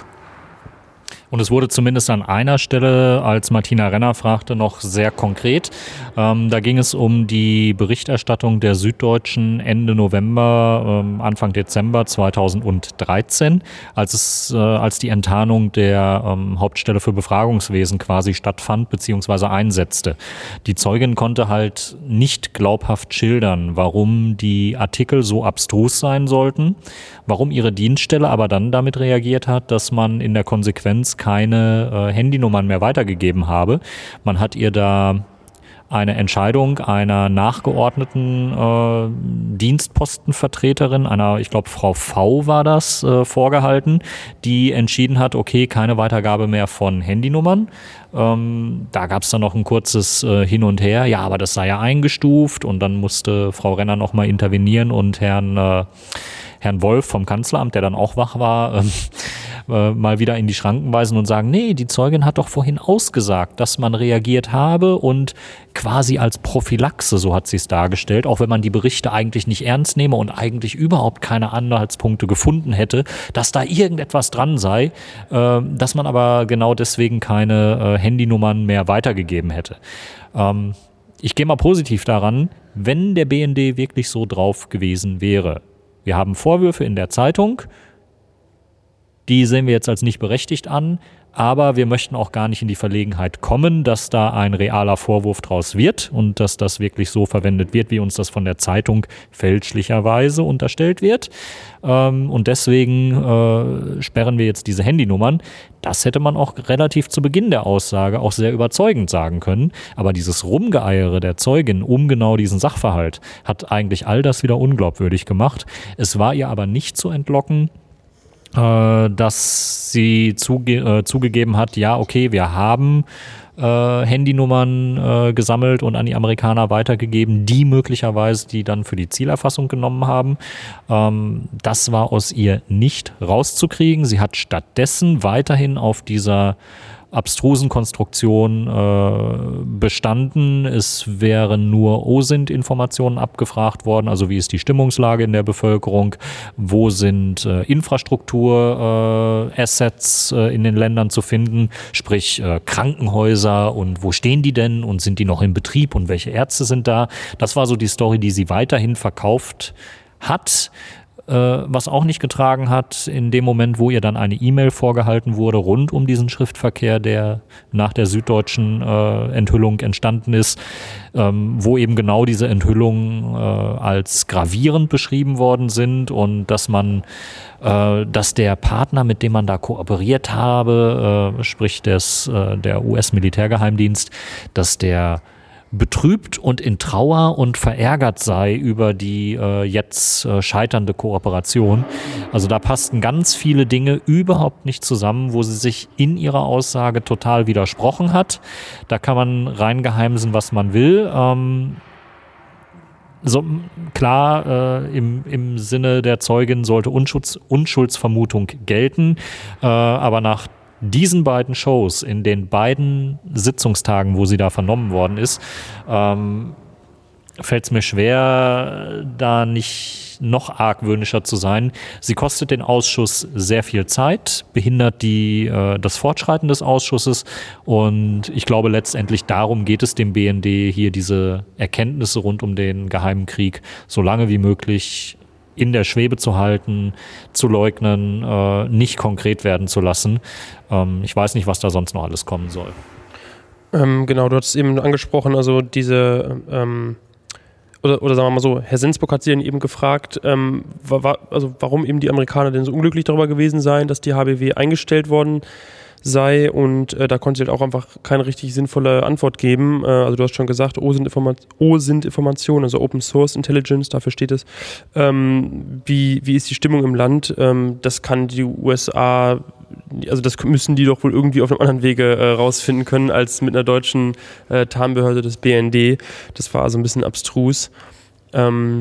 Und es wurde zumindest an einer Stelle, als Martina Renner fragte, noch sehr konkret. Ähm, da ging es um die Berichterstattung der Süddeutschen Ende November, ähm, Anfang Dezember zweitausenddreizehn, als es, äh, als die Enttarnung der ähm, Hauptstelle für Befragungswesen quasi stattfand bzw. einsetzte. Die Zeugin konnte halt nicht glaubhaft schildern, warum die Artikel so abstrus sein sollten, warum ihre Dienststelle aber dann damit reagiert hat, dass man in der Konsequenz keine äh, Handynummern mehr weitergegeben habe. Man hat ihr da eine Entscheidung einer nachgeordneten äh, Dienstpostenvertreterin, einer, ich glaube Frau V war das, äh, vorgehalten, die entschieden hat, okay, keine Weitergabe mehr von Handynummern. Ähm, da gab es dann noch ein kurzes äh, Hin und Her, ja, aber das sei ja eingestuft und dann musste Frau Renner nochmal intervenieren und Herrn äh, Herrn Wolf vom Kanzleramt, der dann auch wach war, ähm, äh, mal wieder in die Schranken weisen und sagen, nee, die Zeugin hat doch vorhin ausgesagt, dass man reagiert habe und quasi als Prophylaxe, so hat sie es dargestellt, auch wenn man die Berichte eigentlich nicht ernst nehme und eigentlich überhaupt keine Anhaltspunkte gefunden hätte, dass da irgendetwas dran sei, äh, dass man aber genau deswegen keine äh, Handynummern mehr weitergegeben hätte. Ähm, ich gehe mal positiv daran, wenn der B N D wirklich so drauf gewesen wäre. Wir haben Vorwürfe in der Zeitung, die sehen wir jetzt als nicht berechtigt an, aber wir möchten auch gar nicht in die Verlegenheit kommen, dass da ein realer Vorwurf draus wird und dass das wirklich so verwendet wird, wie uns das von der Zeitung fälschlicherweise unterstellt wird. Und deswegen äh, sperren wir jetzt diese Handynummern. Das hätte man auch relativ zu Beginn der Aussage auch sehr überzeugend sagen können. Aber dieses Rumgeeiere der Zeugin um genau diesen Sachverhalt hat eigentlich all das wieder unglaubwürdig gemacht. Es war ihr aber nicht zu entlocken, äh, dass sie zuge- äh, zugegeben hat, ja, okay, wir haben äh, Handynummern äh, gesammelt und an die Amerikaner weitergegeben, die möglicherweise die dann für die Zielerfassung genommen haben. Ähm, das war aus ihr nicht rauszukriegen. Sie hat stattdessen weiterhin auf dieser abstrusen Konstruktion äh, bestanden. Es wären nur O S I N T-Informationen abgefragt worden, also wie ist die Stimmungslage in der Bevölkerung, wo sind äh, Infrastruktur-Assets äh, äh, in den Ländern zu finden, sprich äh, Krankenhäuser und wo stehen die denn und sind die noch in Betrieb und welche Ärzte sind da. Das war so die Story, die sie weiterhin verkauft hat. Was auch nicht getragen hat, in dem Moment, wo ihr dann eine E-Mail vorgehalten wurde, rund um diesen Schriftverkehr, der nach der süddeutschen äh, Enthüllung entstanden ist, ähm, wo eben genau diese Enthüllungen äh, als gravierend beschrieben worden sind und dass man, äh, dass der Partner, mit dem man da kooperiert habe, äh, sprich des, äh, der U S-Militärgeheimdienst, dass der betrübt und in Trauer und verärgert sei über die äh, jetzt äh, scheiternde Kooperation. Also da passten ganz viele Dinge überhaupt nicht zusammen, wo sie sich in ihrer Aussage total widersprochen hat. Da kann man reingeheimsen, was man will. Ähm, so, klar, äh, im, im Sinne der Zeugin sollte Unschulds, Unschuldsvermutung gelten, äh, aber nach diesen beiden Shows, in den beiden Sitzungstagen, wo sie da vernommen worden ist, ähm, fällt es mir schwer, da nicht noch argwöhnischer zu sein. Sie kostet den Ausschuss sehr viel Zeit, behindert die, äh, das Fortschreiten des Ausschusses und ich glaube letztendlich darum geht es dem B N D, hier diese Erkenntnisse rund um den Geheimen Krieg so lange wie möglich in der Schwebe zu halten, zu leugnen, äh, nicht konkret werden zu lassen. Ähm, ich weiß nicht, was da sonst noch alles kommen soll. Ähm, genau, du hast es eben angesprochen, also diese, ähm, oder, oder sagen wir mal so, Herr Sensburg hat sie dann eben gefragt, ähm, wa, wa, also warum eben die Amerikaner denn so unglücklich darüber gewesen seien, dass die H B W eingestellt worden sei und äh, da konnte sie halt auch einfach keine richtig sinnvolle Antwort geben. Äh, also du hast schon gesagt, O sind, Informa- O sind Informationen, also Open Source Intelligence, dafür steht es. Ähm, wie, wie ist die Stimmung im Land? Ähm, das kann die U S A, also das müssen die doch wohl irgendwie auf einem anderen Wege äh, rausfinden können, als mit einer deutschen äh, Tarnbehörde des B N D. Das war also ein bisschen abstrus. Ähm,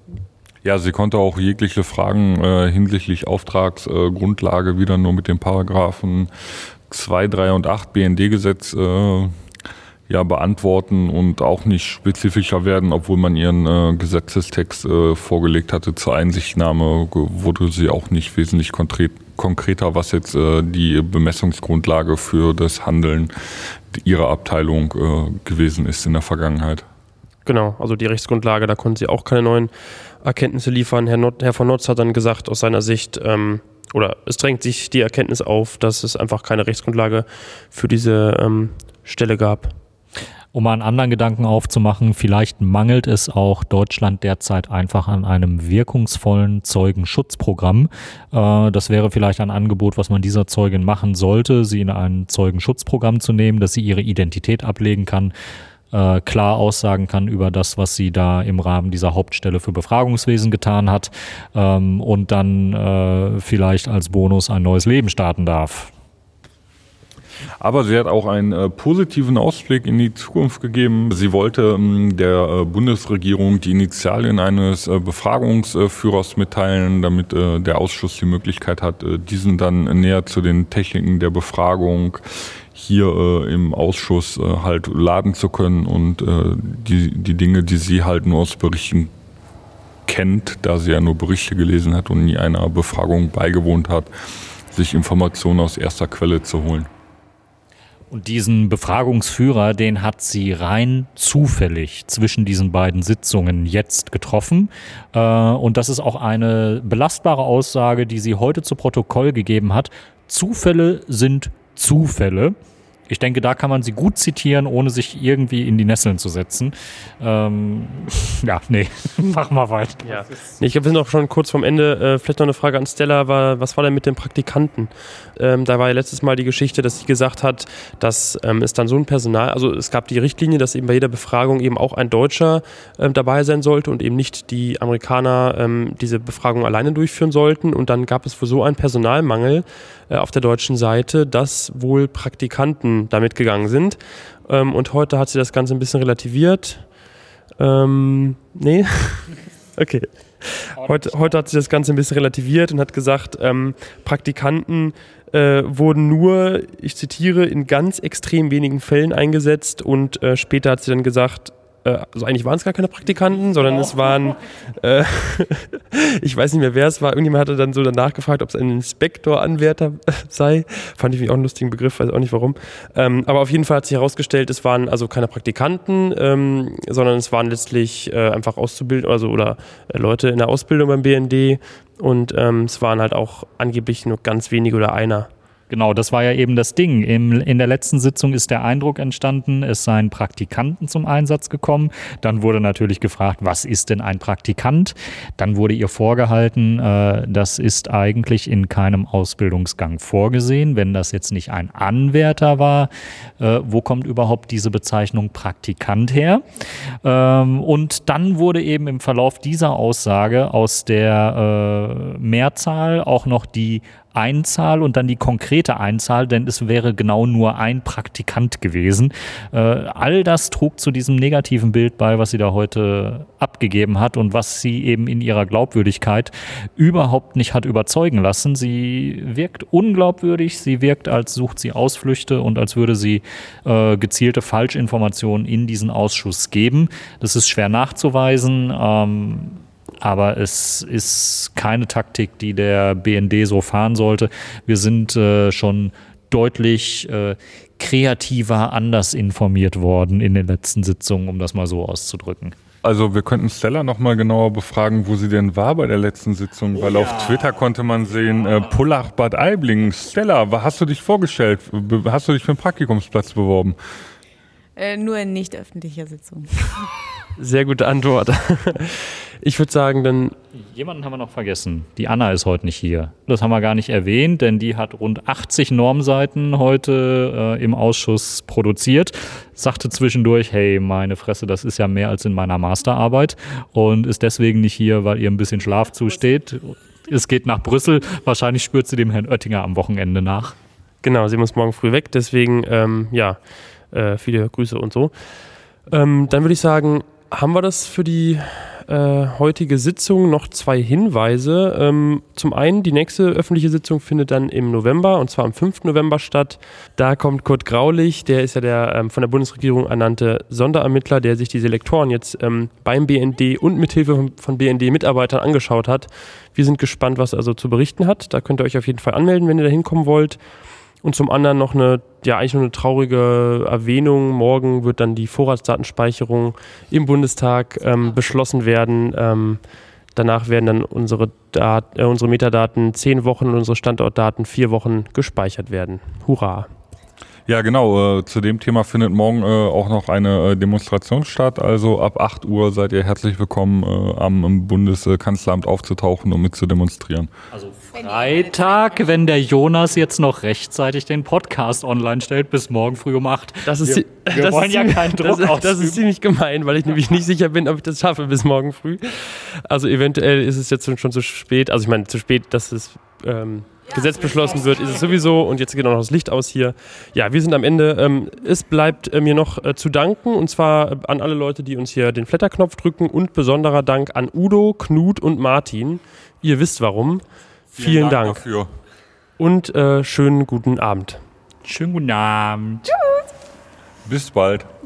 Ja, sie konnte auch jegliche Fragen äh, hinsichtlich Auftragsgrundlage äh, wieder nur mit den Paragraphen zwei, drei und acht B N D-Gesetz äh, ja, beantworten und auch nicht spezifischer werden, obwohl man ihren äh, Gesetzestext äh, vorgelegt hatte. Zur Einsichtnahme wurde sie auch nicht wesentlich konkret, konkreter, was jetzt äh, die Bemessungsgrundlage für das Handeln ihrer Abteilung äh, gewesen ist in der Vergangenheit. Genau, also die Rechtsgrundlage, da konnten sie auch keine neuen Erkenntnisse liefern. Herr, Not, Herr von Notz hat dann gesagt, aus seiner Sicht, ähm, oder es drängt sich die Erkenntnis auf, dass es einfach keine Rechtsgrundlage für diese ähm, Stelle gab. Um mal einen anderen Gedanken aufzumachen, vielleicht mangelt es auch Deutschland derzeit einfach an einem wirkungsvollen Zeugenschutzprogramm. Äh, das wäre vielleicht ein Angebot, was man dieser Zeugin machen sollte, sie in ein Zeugenschutzprogramm zu nehmen, dass sie ihre Identität ablegen kann, äh, klar aussagen kann über das, was sie da im Rahmen dieser Hauptstelle für Befragungswesen getan hat, ähm, und dann äh, vielleicht als Bonus ein neues Leben starten darf. Aber sie hat auch einen äh, positiven Ausblick in die Zukunft gegeben. Sie wollte ähm, der äh, Bundesregierung die Initialien eines äh, Befragungsführers mitteilen, damit äh, der Ausschuss die Möglichkeit hat, äh, diesen dann näher zu den Techniken der Befragung hier äh, im Ausschuss äh, halt laden zu können und äh, die, die Dinge, die sie halt nur aus Berichten kennt, da sie ja nur Berichte gelesen hat und nie einer Befragung beigewohnt hat, sich Informationen aus erster Quelle zu holen. Und diesen Befragungsführer, den hat sie rein zufällig zwischen diesen beiden Sitzungen jetzt getroffen. Äh, und das ist auch eine belastbare Aussage, die sie heute zu Protokoll gegeben hat. Zufälle sind Zufälle. Ich denke, da kann man sie gut zitieren, ohne sich irgendwie in die Nesseln zu setzen. Ähm, ja, nee, mach mal weiter. Ja. Nee, ich glaube, wir sind auch schon kurz vorm Ende. Äh, vielleicht noch eine Frage an Stella. War, was war denn mit den Praktikanten? Ähm, da war ja letztes Mal die Geschichte, dass sie gesagt hat, dass ähm, es dann so ein Personal, also es gab die Richtlinie, dass eben bei jeder Befragung eben auch ein Deutscher ähm, dabei sein sollte und eben nicht die Amerikaner ähm, diese Befragung alleine durchführen sollten. Und dann gab es wohl so einen Personalmangel äh, auf der deutschen Seite, dass wohl Praktikanten damit gegangen sind. Ähm, und heute hat sie das Ganze ein bisschen relativiert. Ähm, nee? Okay. Heute, heute hat sie das Ganze ein bisschen relativiert und hat gesagt, ähm, Praktikanten äh, wurden nur, ich zitiere, in ganz extrem wenigen Fällen eingesetzt und äh, später hat sie dann gesagt, also eigentlich waren es gar keine Praktikanten, sondern es waren, äh, ich weiß nicht mehr, wer es war, irgendjemand hatte dann so danach gefragt, ob es ein Inspektoranwärter sei. Fand ich auch einen lustigen Begriff, weiß auch nicht warum. Ähm, aber auf jeden Fall hat sich herausgestellt, es waren also keine Praktikanten, ähm, sondern es waren letztlich äh, einfach Auszubildende also, oder äh, Leute in der Ausbildung beim B N D und ähm, es waren halt auch angeblich nur ganz wenige oder einer. Genau, das war ja eben das Ding. Im, in der letzten Sitzung ist der Eindruck entstanden, es seien Praktikanten zum Einsatz gekommen. Dann wurde natürlich gefragt, was ist denn ein Praktikant? Dann wurde ihr vorgehalten, äh, das ist eigentlich in keinem Ausbildungsgang vorgesehen. Wenn das jetzt nicht ein Anwärter war, äh, wo kommt überhaupt diese Bezeichnung Praktikant her? Ähm, und dann wurde eben im Verlauf dieser Aussage aus der äh, Mehrzahl auch noch die Einzahl und dann die konkrete Einzahl, denn es wäre genau nur ein Praktikant gewesen. Äh, all das trug zu diesem negativen Bild bei, was sie da heute abgegeben hat und was sie eben in ihrer Glaubwürdigkeit überhaupt nicht hat überzeugen lassen. Sie wirkt unglaubwürdig, sie wirkt, als sucht sie Ausflüchte und als würde sie äh, gezielte Falschinformationen in diesen Ausschuss geben. Das ist schwer nachzuweisen. Ähm, Aber es ist keine Taktik, die der B N D so fahren sollte. Wir sind äh, schon deutlich äh, kreativer anders informiert worden in den letzten Sitzungen, um das mal so auszudrücken. Also wir könnten Stella noch mal genauer befragen, wo sie denn war bei der letzten Sitzung, weil oh ja. auf Twitter konnte man sehen, äh, Pullach Bad Aibling. Stella, was hast du dich vorgestellt? Hast du dich für einen Praktikumsplatz beworben? Äh, nur in nicht öffentlicher Sitzung. Sehr gute Antwort. Ich würde sagen, dann... Jemanden haben wir noch vergessen. Die Anna ist heute nicht hier. Das haben wir gar nicht erwähnt, denn die hat rund achtzig Normseiten heute äh, im Ausschuss produziert. Sagte zwischendurch, hey, meine Fresse, das ist ja mehr als in meiner Masterarbeit und ist deswegen nicht hier, weil ihr ein bisschen Schlaf zusteht. Es geht nach Brüssel. Wahrscheinlich spürt sie dem Herrn Oettinger am Wochenende nach. Genau, sie muss morgen früh weg, deswegen, ähm, ja, äh, viele Grüße und so. Ähm, dann würde ich sagen, haben wir das für die äh, heutige Sitzung. Noch zwei Hinweise. Ähm, zum einen, die nächste öffentliche Sitzung findet dann im November, und zwar am fünften November statt. Da kommt Kurt Graulich, der ist ja der ähm, von der Bundesregierung ernannte Sonderermittler, der sich die Selektoren jetzt ähm, beim B N D und mithilfe von, von B N D-Mitarbeitern angeschaut hat. Wir sind gespannt, was er also zu berichten hat. Da könnt ihr euch auf jeden Fall anmelden, wenn ihr da hinkommen wollt. Und zum anderen noch eine, ja, eigentlich nur eine traurige Erwähnung. Morgen wird dann die Vorratsdatenspeicherung im Bundestag ähm, beschlossen werden. Ähm, danach werden dann unsere, Dat- äh, unsere Metadaten zehn Wochen und unsere Standortdaten vier Wochen gespeichert werden. Hurra! Ja, genau. Äh, zu dem Thema findet morgen äh, auch noch eine äh, Demonstration statt. Also ab acht Uhr seid ihr herzlich willkommen, äh, am Bundeskanzleramt aufzutauchen, um mit zu demonstrieren. Also Freitag, wenn der Jonas jetzt noch rechtzeitig den Podcast online stellt, bis morgen früh um acht. Das ist, wir wir das wollen ist ja ziemlich, keinen Druck das, ausüben. das ist ziemlich gemein, weil ich nämlich nicht sicher bin, ob ich das schaffe bis morgen früh. Also eventuell ist es jetzt schon, schon zu spät. Also ich meine, zu spät, dass es... Ähm, Gesetz beschlossen wird, ist es sowieso, und jetzt geht auch noch das Licht aus hier. Ja, wir sind am Ende. Ähm, es bleibt äh, mir noch äh, zu danken, und zwar äh, an alle Leute, die uns hier den Flatterknopf drücken, und besonderer Dank an Udo, Knut und Martin. Ihr wisst warum. Vielen, Vielen Dank. Dank dafür. Und äh, schönen guten Abend. Schönen guten Abend. Tschüss. Bis bald.